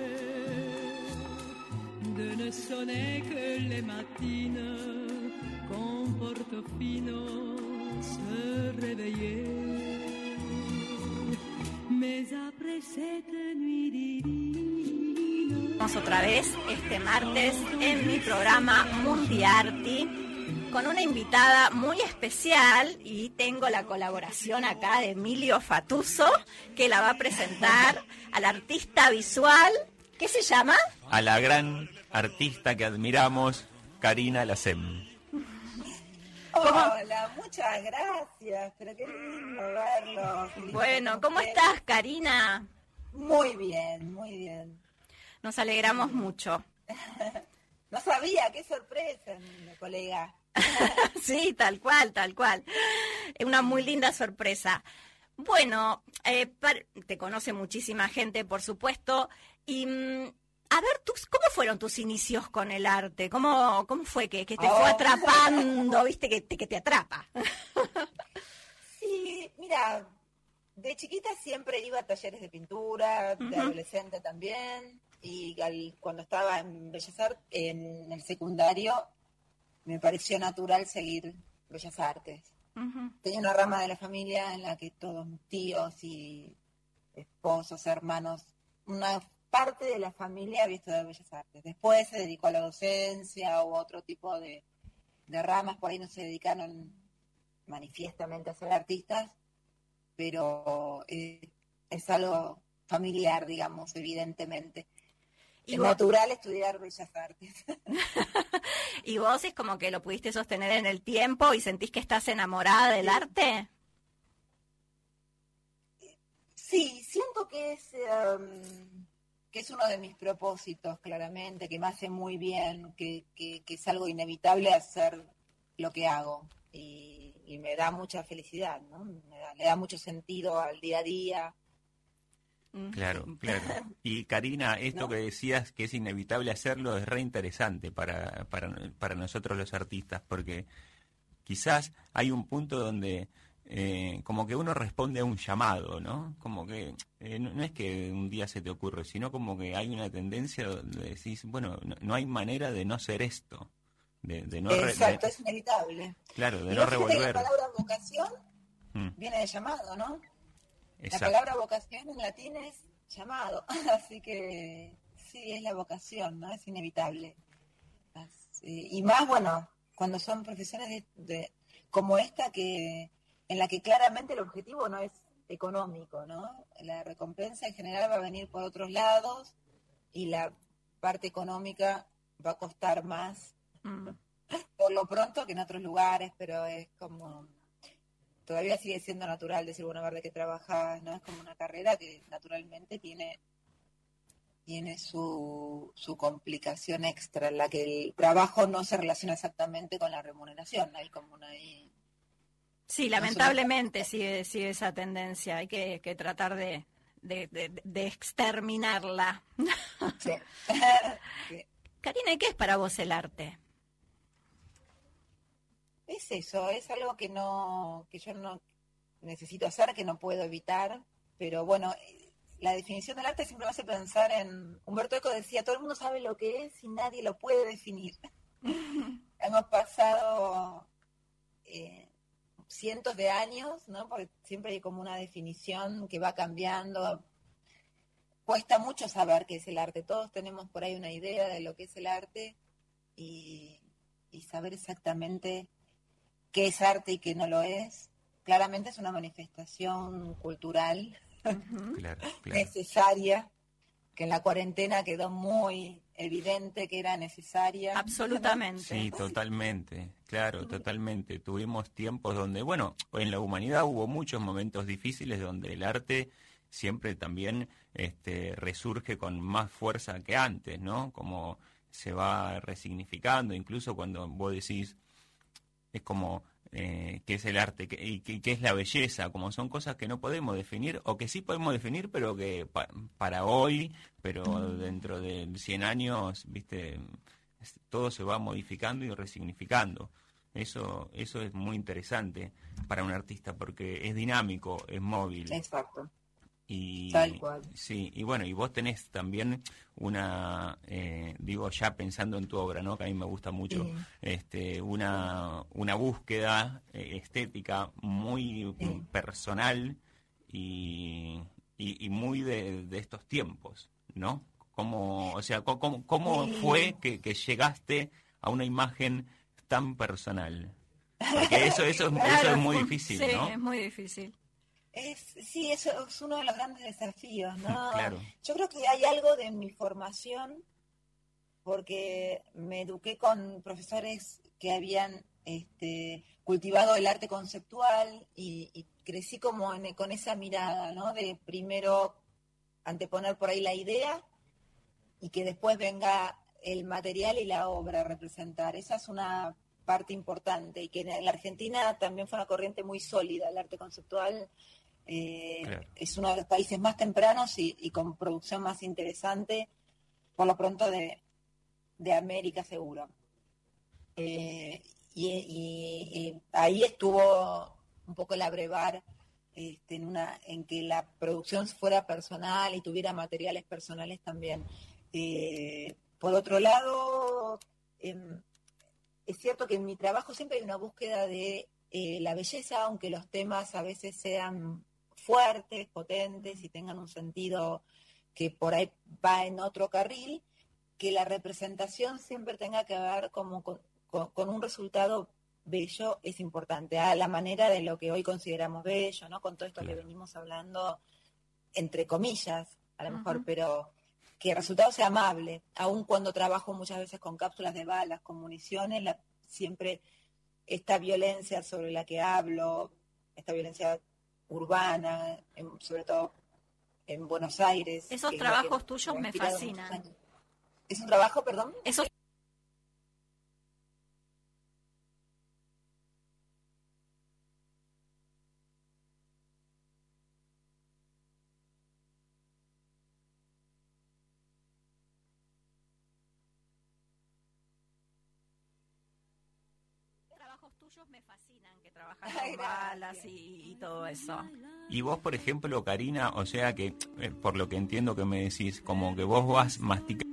de ne sonner que les matines quand Portofino se réveillait. Mais après cette nuit divine. Estamos otra vez este martes en mi programa Mundiarti con una invitada muy especial, y tengo la colaboración acá de Emilio Fatuso, que la va a presentar a la artista visual, ¿qué se llama? A la gran artista que admiramos, Karina El Assem. Hola, muchas gracias, pero qué lindo verlo. Bueno, ¿cómo estás, Karina? Muy bien, muy bien. Nos alegramos mucho. No sabía, qué sorpresa, mi colega. Sí, tal cual, tal cual. Es una muy linda sorpresa. Bueno, eh, par- te conoce muchísima gente, por supuesto. Y mm, a ver, tus, ¿cómo fueron tus inicios con el arte? ¿Cómo, cómo fue que, que te oh. fue atrapando? ¿Viste que te, que te atrapa? Sí, mira, de chiquita siempre iba a talleres de pintura, de uh-huh. adolescente también. Y al, cuando estaba en Bellas Artes, en el secundario, me pareció natural seguir Bellas Artes. Uh-huh. Tenía una rama de la familia en la que todos mis tíos y esposos, hermanos, una parte de la familia había estudiado Bellas Artes. Después se dedicó a la docencia u otro tipo de, de ramas, por ahí no se dedicaron manifiestamente a ser artistas, pero eh, es algo familiar, digamos, evidentemente. Es natural estudiar Bellas Artes. ¿Y vos es como que lo pudiste sostener en el tiempo y sentís que estás enamorada del sí. arte? Sí, siento que es um, que es uno de mis propósitos, claramente, que me hace muy bien, que, que, que es algo inevitable hacer lo que hago. Y, y me da mucha felicidad, ¿no? Me da, le da mucho sentido al día a día. Claro, claro. Y Karina, esto ¿no? que decías que es inevitable hacerlo es re interesante para, para, para nosotros los artistas, porque quizás hay un punto donde eh, como que uno responde a un llamado, ¿no? Como que eh, no, no es que un día se te ocurre, sino como que hay una tendencia donde decís, bueno, no, no hay manera de no ser esto. De, de no Exacto, re, de, es inevitable. Claro, de y no revolver. La palabra vocación hmm. viene de llamado, ¿no? Exacto. La palabra vocación en latín es llamado, así que sí, es la vocación, ¿no? Es inevitable. Así, y más, bueno, cuando son profesiones de, de, como esta, que en la que claramente el objetivo no es económico, ¿no? La recompensa en general va a venir por otros lados y la parte económica va a costar más, mm. por lo pronto, que en otros lugares, pero es como... Todavía sigue siendo natural decir, bueno, a ver de qué trabajas, ¿no? Es como una carrera que naturalmente tiene tiene su, su complicación extra, en la que el trabajo no se relaciona exactamente con la remuneración, hay como una... Ahí, sí, lamentablemente no sigue, sigue esa tendencia, hay que, que tratar de, de, de, de exterminarla. Sí. Sí. Karina, ¿qué es para vos el arte? Eh, es eso, es algo que no, que yo no necesito hacer, que no puedo evitar, pero bueno, la definición del arte siempre me hace pensar en, Humberto Eco decía, todo el mundo sabe lo que es y nadie lo puede definir. Hemos pasado eh, cientos de años, ¿no? Porque siempre hay como una definición que va cambiando. Cuesta mucho saber qué es el arte, todos tenemos por ahí una idea de lo que es el arte y, y saber exactamente qué es arte y qué no lo es. Claramente es una manifestación cultural uh-huh. claro, claro. necesaria, que en la cuarentena quedó muy evidente que era necesaria. Absolutamente. Sí, totalmente, claro, totalmente. Tuvimos tiempos donde, bueno, en la humanidad hubo muchos momentos difíciles donde el arte siempre también este, resurge con más fuerza que antes, ¿no? Como se va resignificando, incluso cuando vos decís, es como... Eh, qué es el arte qué, y qué, qué es la belleza, como son cosas que no podemos definir o que sí podemos definir, pero que pa, para hoy, pero dentro de cien años, viste, todo se va modificando y resignificando. Eso, eso es muy interesante para un artista porque es dinámico, es móvil. Exacto. Y, Tal cual. Sí, y bueno, y vos tenés también una, eh, digo, ya pensando en tu obra, ¿no? Que a mí me gusta mucho, sí. este, una, una búsqueda eh, estética muy sí. personal y, y, y muy de, de estos tiempos, ¿no? ¿Cómo, o sea, cómo, cómo sí. fue que, que llegaste a una imagen tan personal? Porque eso, eso, claro, eso es muy difícil, sí, ¿no? Sí, es muy difícil. Es, sí, eso es uno de los grandes desafíos, ¿no? Claro. Yo creo que hay algo de mi formación, porque me eduqué con profesores que habían este, cultivado el arte conceptual y, y crecí como en, con esa mirada, ¿no? De primero anteponer por ahí la idea y que después venga el material y la obra a representar. Esa es una parte importante y que en la Argentina también fue una corriente muy sólida, el arte conceptual. Eh, claro. Es uno de los países más tempranos y, y con producción más interesante, por lo pronto de, de América seguro. Eh, y, y, y ahí estuvo un poco el abrevar este, en, una, en que la producción fuera personal y tuviera materiales personales también. Eh, por otro lado, eh, es cierto que en mi trabajo siempre hay una búsqueda de eh, la belleza, aunque los temas a veces sean fuertes, potentes y tengan un sentido que por ahí va en otro carril, que la representación siempre tenga que ver como con, con, con un resultado bello es importante, a la manera de lo que hoy consideramos bello, ¿no? Con todo esto claro. que venimos hablando, entre comillas, a lo uh-huh. mejor, pero que el resultado sea amable, aun cuando trabajo muchas veces con cápsulas de balas, con municiones, la, siempre esta violencia sobre la que hablo, esta violencia urbana, en, sobre todo en Buenos Aires. Esos trabajos que, tuyos me fascinan. ¿Es un trabajo, perdón? Esos tuyos me fascinan, que trabajan con balas y, y todo eso. Y vos, por ejemplo, Karina, o sea que, eh, por lo que entiendo que me decís, como que vos vas masticando.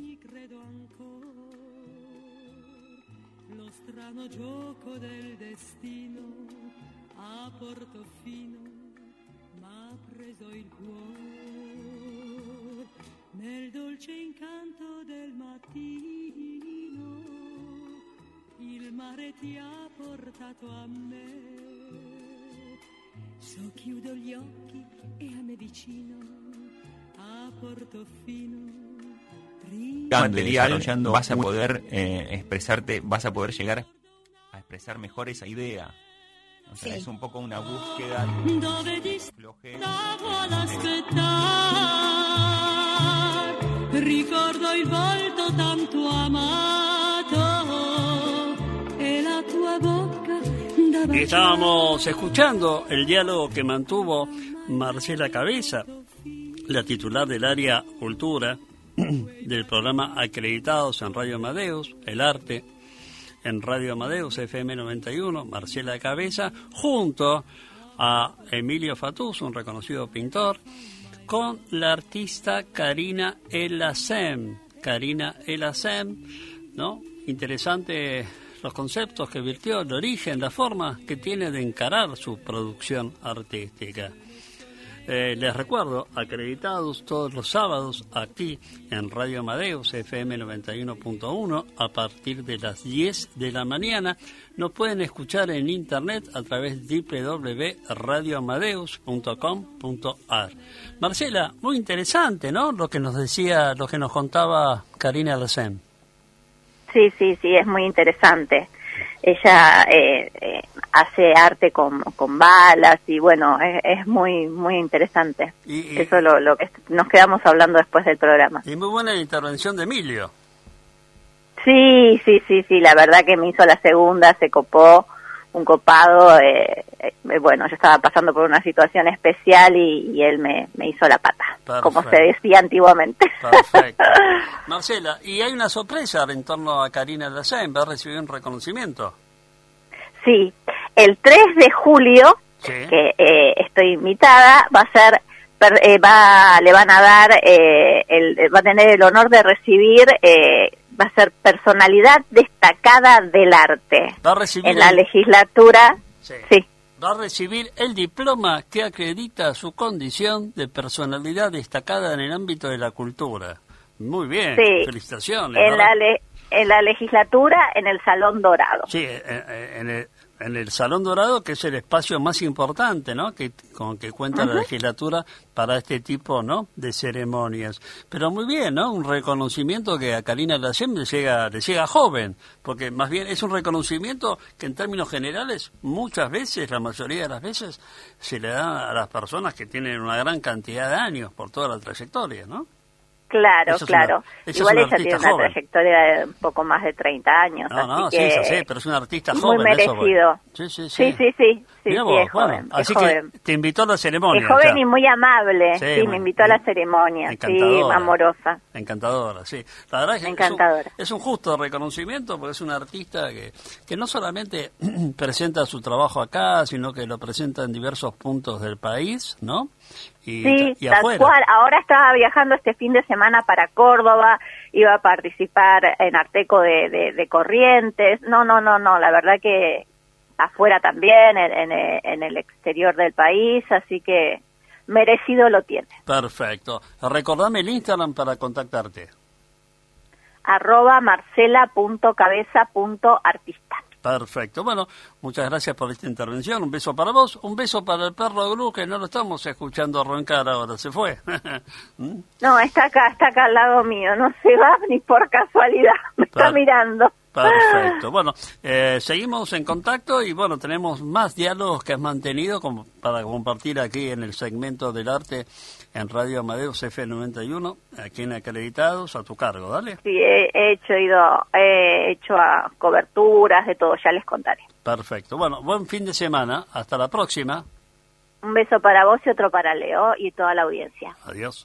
Lo strano gioco del destino a Portofino m'ha preso il cuore nel dolce incanto del mattino. Il mare ti ha portato a me, so chiudo gli occhi e a me vicino, a Portofino. Desarrollando, vas a poder eh, expresarte, vas a poder llegar a expresar mejor esa idea. O sea, sí. Es un poco una búsqueda de flojera. Ricordo il volto tanto amato. Estábamos escuchando el diálogo que mantuvo Marcela Cabeza, la titular del área Cultura del programa Acreditados en Radio Amadeus, el arte, en Radio Amadeus F M noventa y uno, Marcela Cabeza, junto a Emilio Fatús, un reconocido pintor, con la artista Karina Elhacem. Karina Elhacem, ¿no? Interesante los conceptos que virtió, el origen, la forma que tiene de encarar su producción artística. Eh, les recuerdo, acreditados todos los sábados aquí en Radio Amadeus F M noventa y uno punto uno a partir de las diez de la mañana. Nos pueden escuchar en internet a través de doble u doble u doble u punto radio amadeus punto com punto a r. Marcela, muy interesante, ¿no? Lo que nos decía, lo que nos contaba Karina Elhacem. Sí, sí, sí, es muy interesante. Ella eh, eh, hace arte con, con balas y bueno, es, es muy muy interesante. Y, y, Eso es lo, lo que nos quedamos hablando después del programa. Y muy buena la intervención de Emilio. Sí, sí, sí, sí, la verdad que me hizo la segunda, se copó, un copado. Eh, eh, bueno, yo estaba pasando por una situación especial y, y él me, me hizo la pata, Perfecto. Como se decía antiguamente. Perfecto. Marcela, y hay una sorpresa en torno a Karina Elhacem, va a recibir un reconocimiento. Sí, el tres de julio, sí. que eh, estoy invitada, va a ser, per, eh, va, le van a dar, eh, el, va a tener el honor de recibir, eh, va a ser personalidad destacada del arte. Va a recibir en la el... legislatura, sí. sí. Va a recibir el diploma que acredita su condición de personalidad destacada en el ámbito de la cultura. Muy bien, sí. Felicitaciones. En la, le, en la legislatura, en el Salón Dorado. Sí, en, en, el, en el Salón Dorado, que es el espacio más importante, ¿no? Que con que cuenta uh-huh. la legislatura para este tipo, ¿no? De ceremonias. Pero muy bien, ¿no? Un reconocimiento que a Karina Elhacem le llega, le llega joven, porque más bien es un reconocimiento que en términos generales muchas veces, la mayoría de las veces, se le da a las personas que tienen una gran cantidad de años por toda la trayectoria, ¿no? Claro, claro. Una, Igual ella tiene una joven. trayectoria de un poco más de treinta años. No, no, así sí, que sí, pero es una artista joven. Muy merecido. Sí, sí, sí. Sí, sí, sí. sí, sí vos, es bueno, joven, así es que joven. te invitó a la ceremonia. Es joven ya. y muy amable. Sí, sí muy, me invitó a la ceremonia. Sí, amorosa. Encantadora, sí. La verdad es que Encantadora. Es, un, es un justo reconocimiento porque es una artista que, que no solamente presenta su trabajo acá, sino que lo presenta en diversos puntos del país, ¿no? Y, sí, y tal afuera. cual. Ahora estaba viajando este fin de semana para Córdoba, iba a participar en Arteco de, de, de Corrientes. No, no, no, no, la verdad que afuera también, en, en, en el exterior del país, así que merecido lo tiene. Perfecto. Recordame el Instagram para contactarte. Arroba marcela punto cabeza punto artista. Perfecto. Bueno, muchas gracias por esta intervención. Un beso para vos. Un beso para el perro Gru, que no lo estamos escuchando roncar ahora. Se fue. No, está acá, está acá al lado mío. No se va ni por casualidad. Me está per- mirando. Perfecto. Bueno, eh, seguimos en contacto y bueno, tenemos más diálogos que has mantenido como para compartir aquí en el segmento del arte en Radio Amadeus F M noventa y uno, aquí en Acreditados, a tu cargo, dale. Sí, he, he hecho ido, he hecho a coberturas de todo, ya les contaré. Perfecto. Bueno, buen fin de semana. Hasta la próxima. Un beso para vos y otro para Leo y toda la audiencia. Adiós.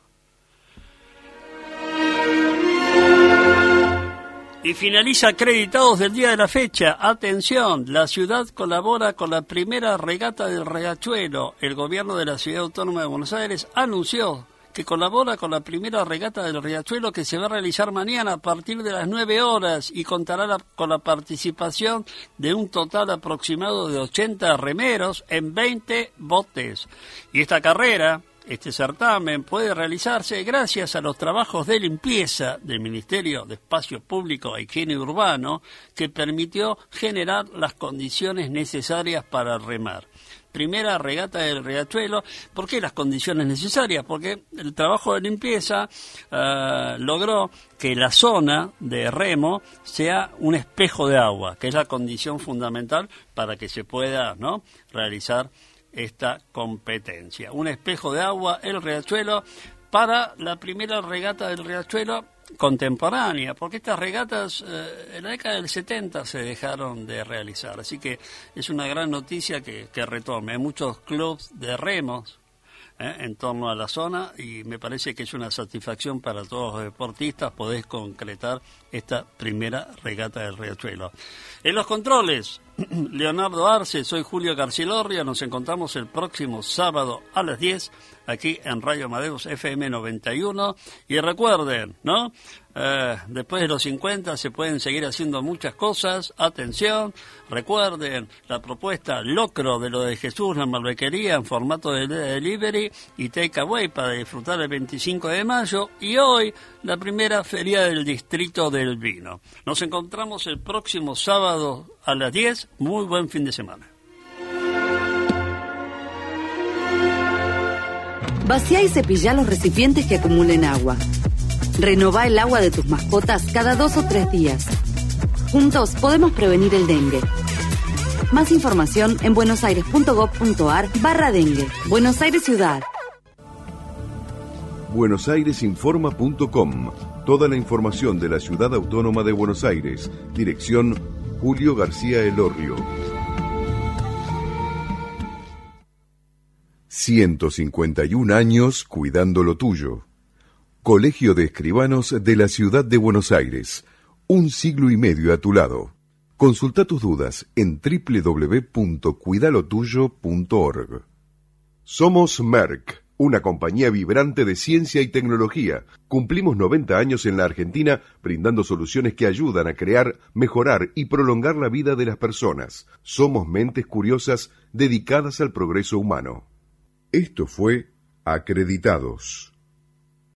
Y finaliza Acreditados del día de la fecha. Atención, la ciudad colabora con la primera regata del Riachuelo. El gobierno de la Ciudad Autónoma de Buenos Aires anunció que colabora con la primera regata del Riachuelo que se va a realizar mañana a partir de las nueve horas y contará la, con la participación de un total aproximado de ochenta remeros en veinte botes. Y esta carrera... Este certamen puede realizarse gracias a los trabajos de limpieza del Ministerio de Espacio Público e Higiene Urbano, que permitió generar las condiciones necesarias para remar. Primera regata del Riachuelo. ¿Por qué las condiciones necesarias? Porque el trabajo de limpieza uh, logró que la zona de remo sea un espejo de agua, que es la condición fundamental para que se pueda, ¿no?, realizar esta competencia. Un espejo de agua, el Riachuelo, para la primera regata del Riachuelo contemporánea, porque estas regatas eh, en la década del setenta se dejaron de realizar, así que es una gran noticia que, que retome. Hay muchos clubs de remos ¿eh? en torno a la zona, y me parece que es una satisfacción para todos los deportistas poder concretar esta primera regata del Riachuelo. En los controles, Leonardo Arce, soy Julio Garcilorria, nos encontramos el próximo sábado a las diez aquí en Radio Amadeus F M noventa y uno, y recuerden, ¿no? Eh, después de los cincuenta se pueden seguir haciendo muchas cosas. Atención, recuerden la propuesta Locro de lo de Jesús, la Malbequería, en formato de delivery y takeaway para disfrutar el veinticinco de mayo, y hoy la primera feria del Distrito del Vino. Nos encontramos el próximo sábado a las diez. Muy buen fin de semana. Vacía y cepilla los recipientes que acumulen agua. Renová el agua de tus mascotas cada dos o tres días. Juntos podemos prevenir el dengue. Más información en buenosaires.gov.ar barra dengue. Buenos Aires Ciudad. buenosaires-informa punto com. Toda la información de la Ciudad Autónoma de Buenos Aires. Dirección Julio García Elorrio. ciento cincuenta y un años cuidando lo tuyo. Colegio de Escribanos de la Ciudad de Buenos Aires. Un siglo y medio a tu lado. Consulta tus dudas en doble u doble u doble u punto cuidalotuyo punto org. Somos Merck, una compañía vibrante de ciencia y tecnología. Cumplimos noventa años en la Argentina brindando soluciones que ayudan a crear, mejorar y prolongar la vida de las personas. Somos mentes curiosas dedicadas al progreso humano. Esto fue Acreditados.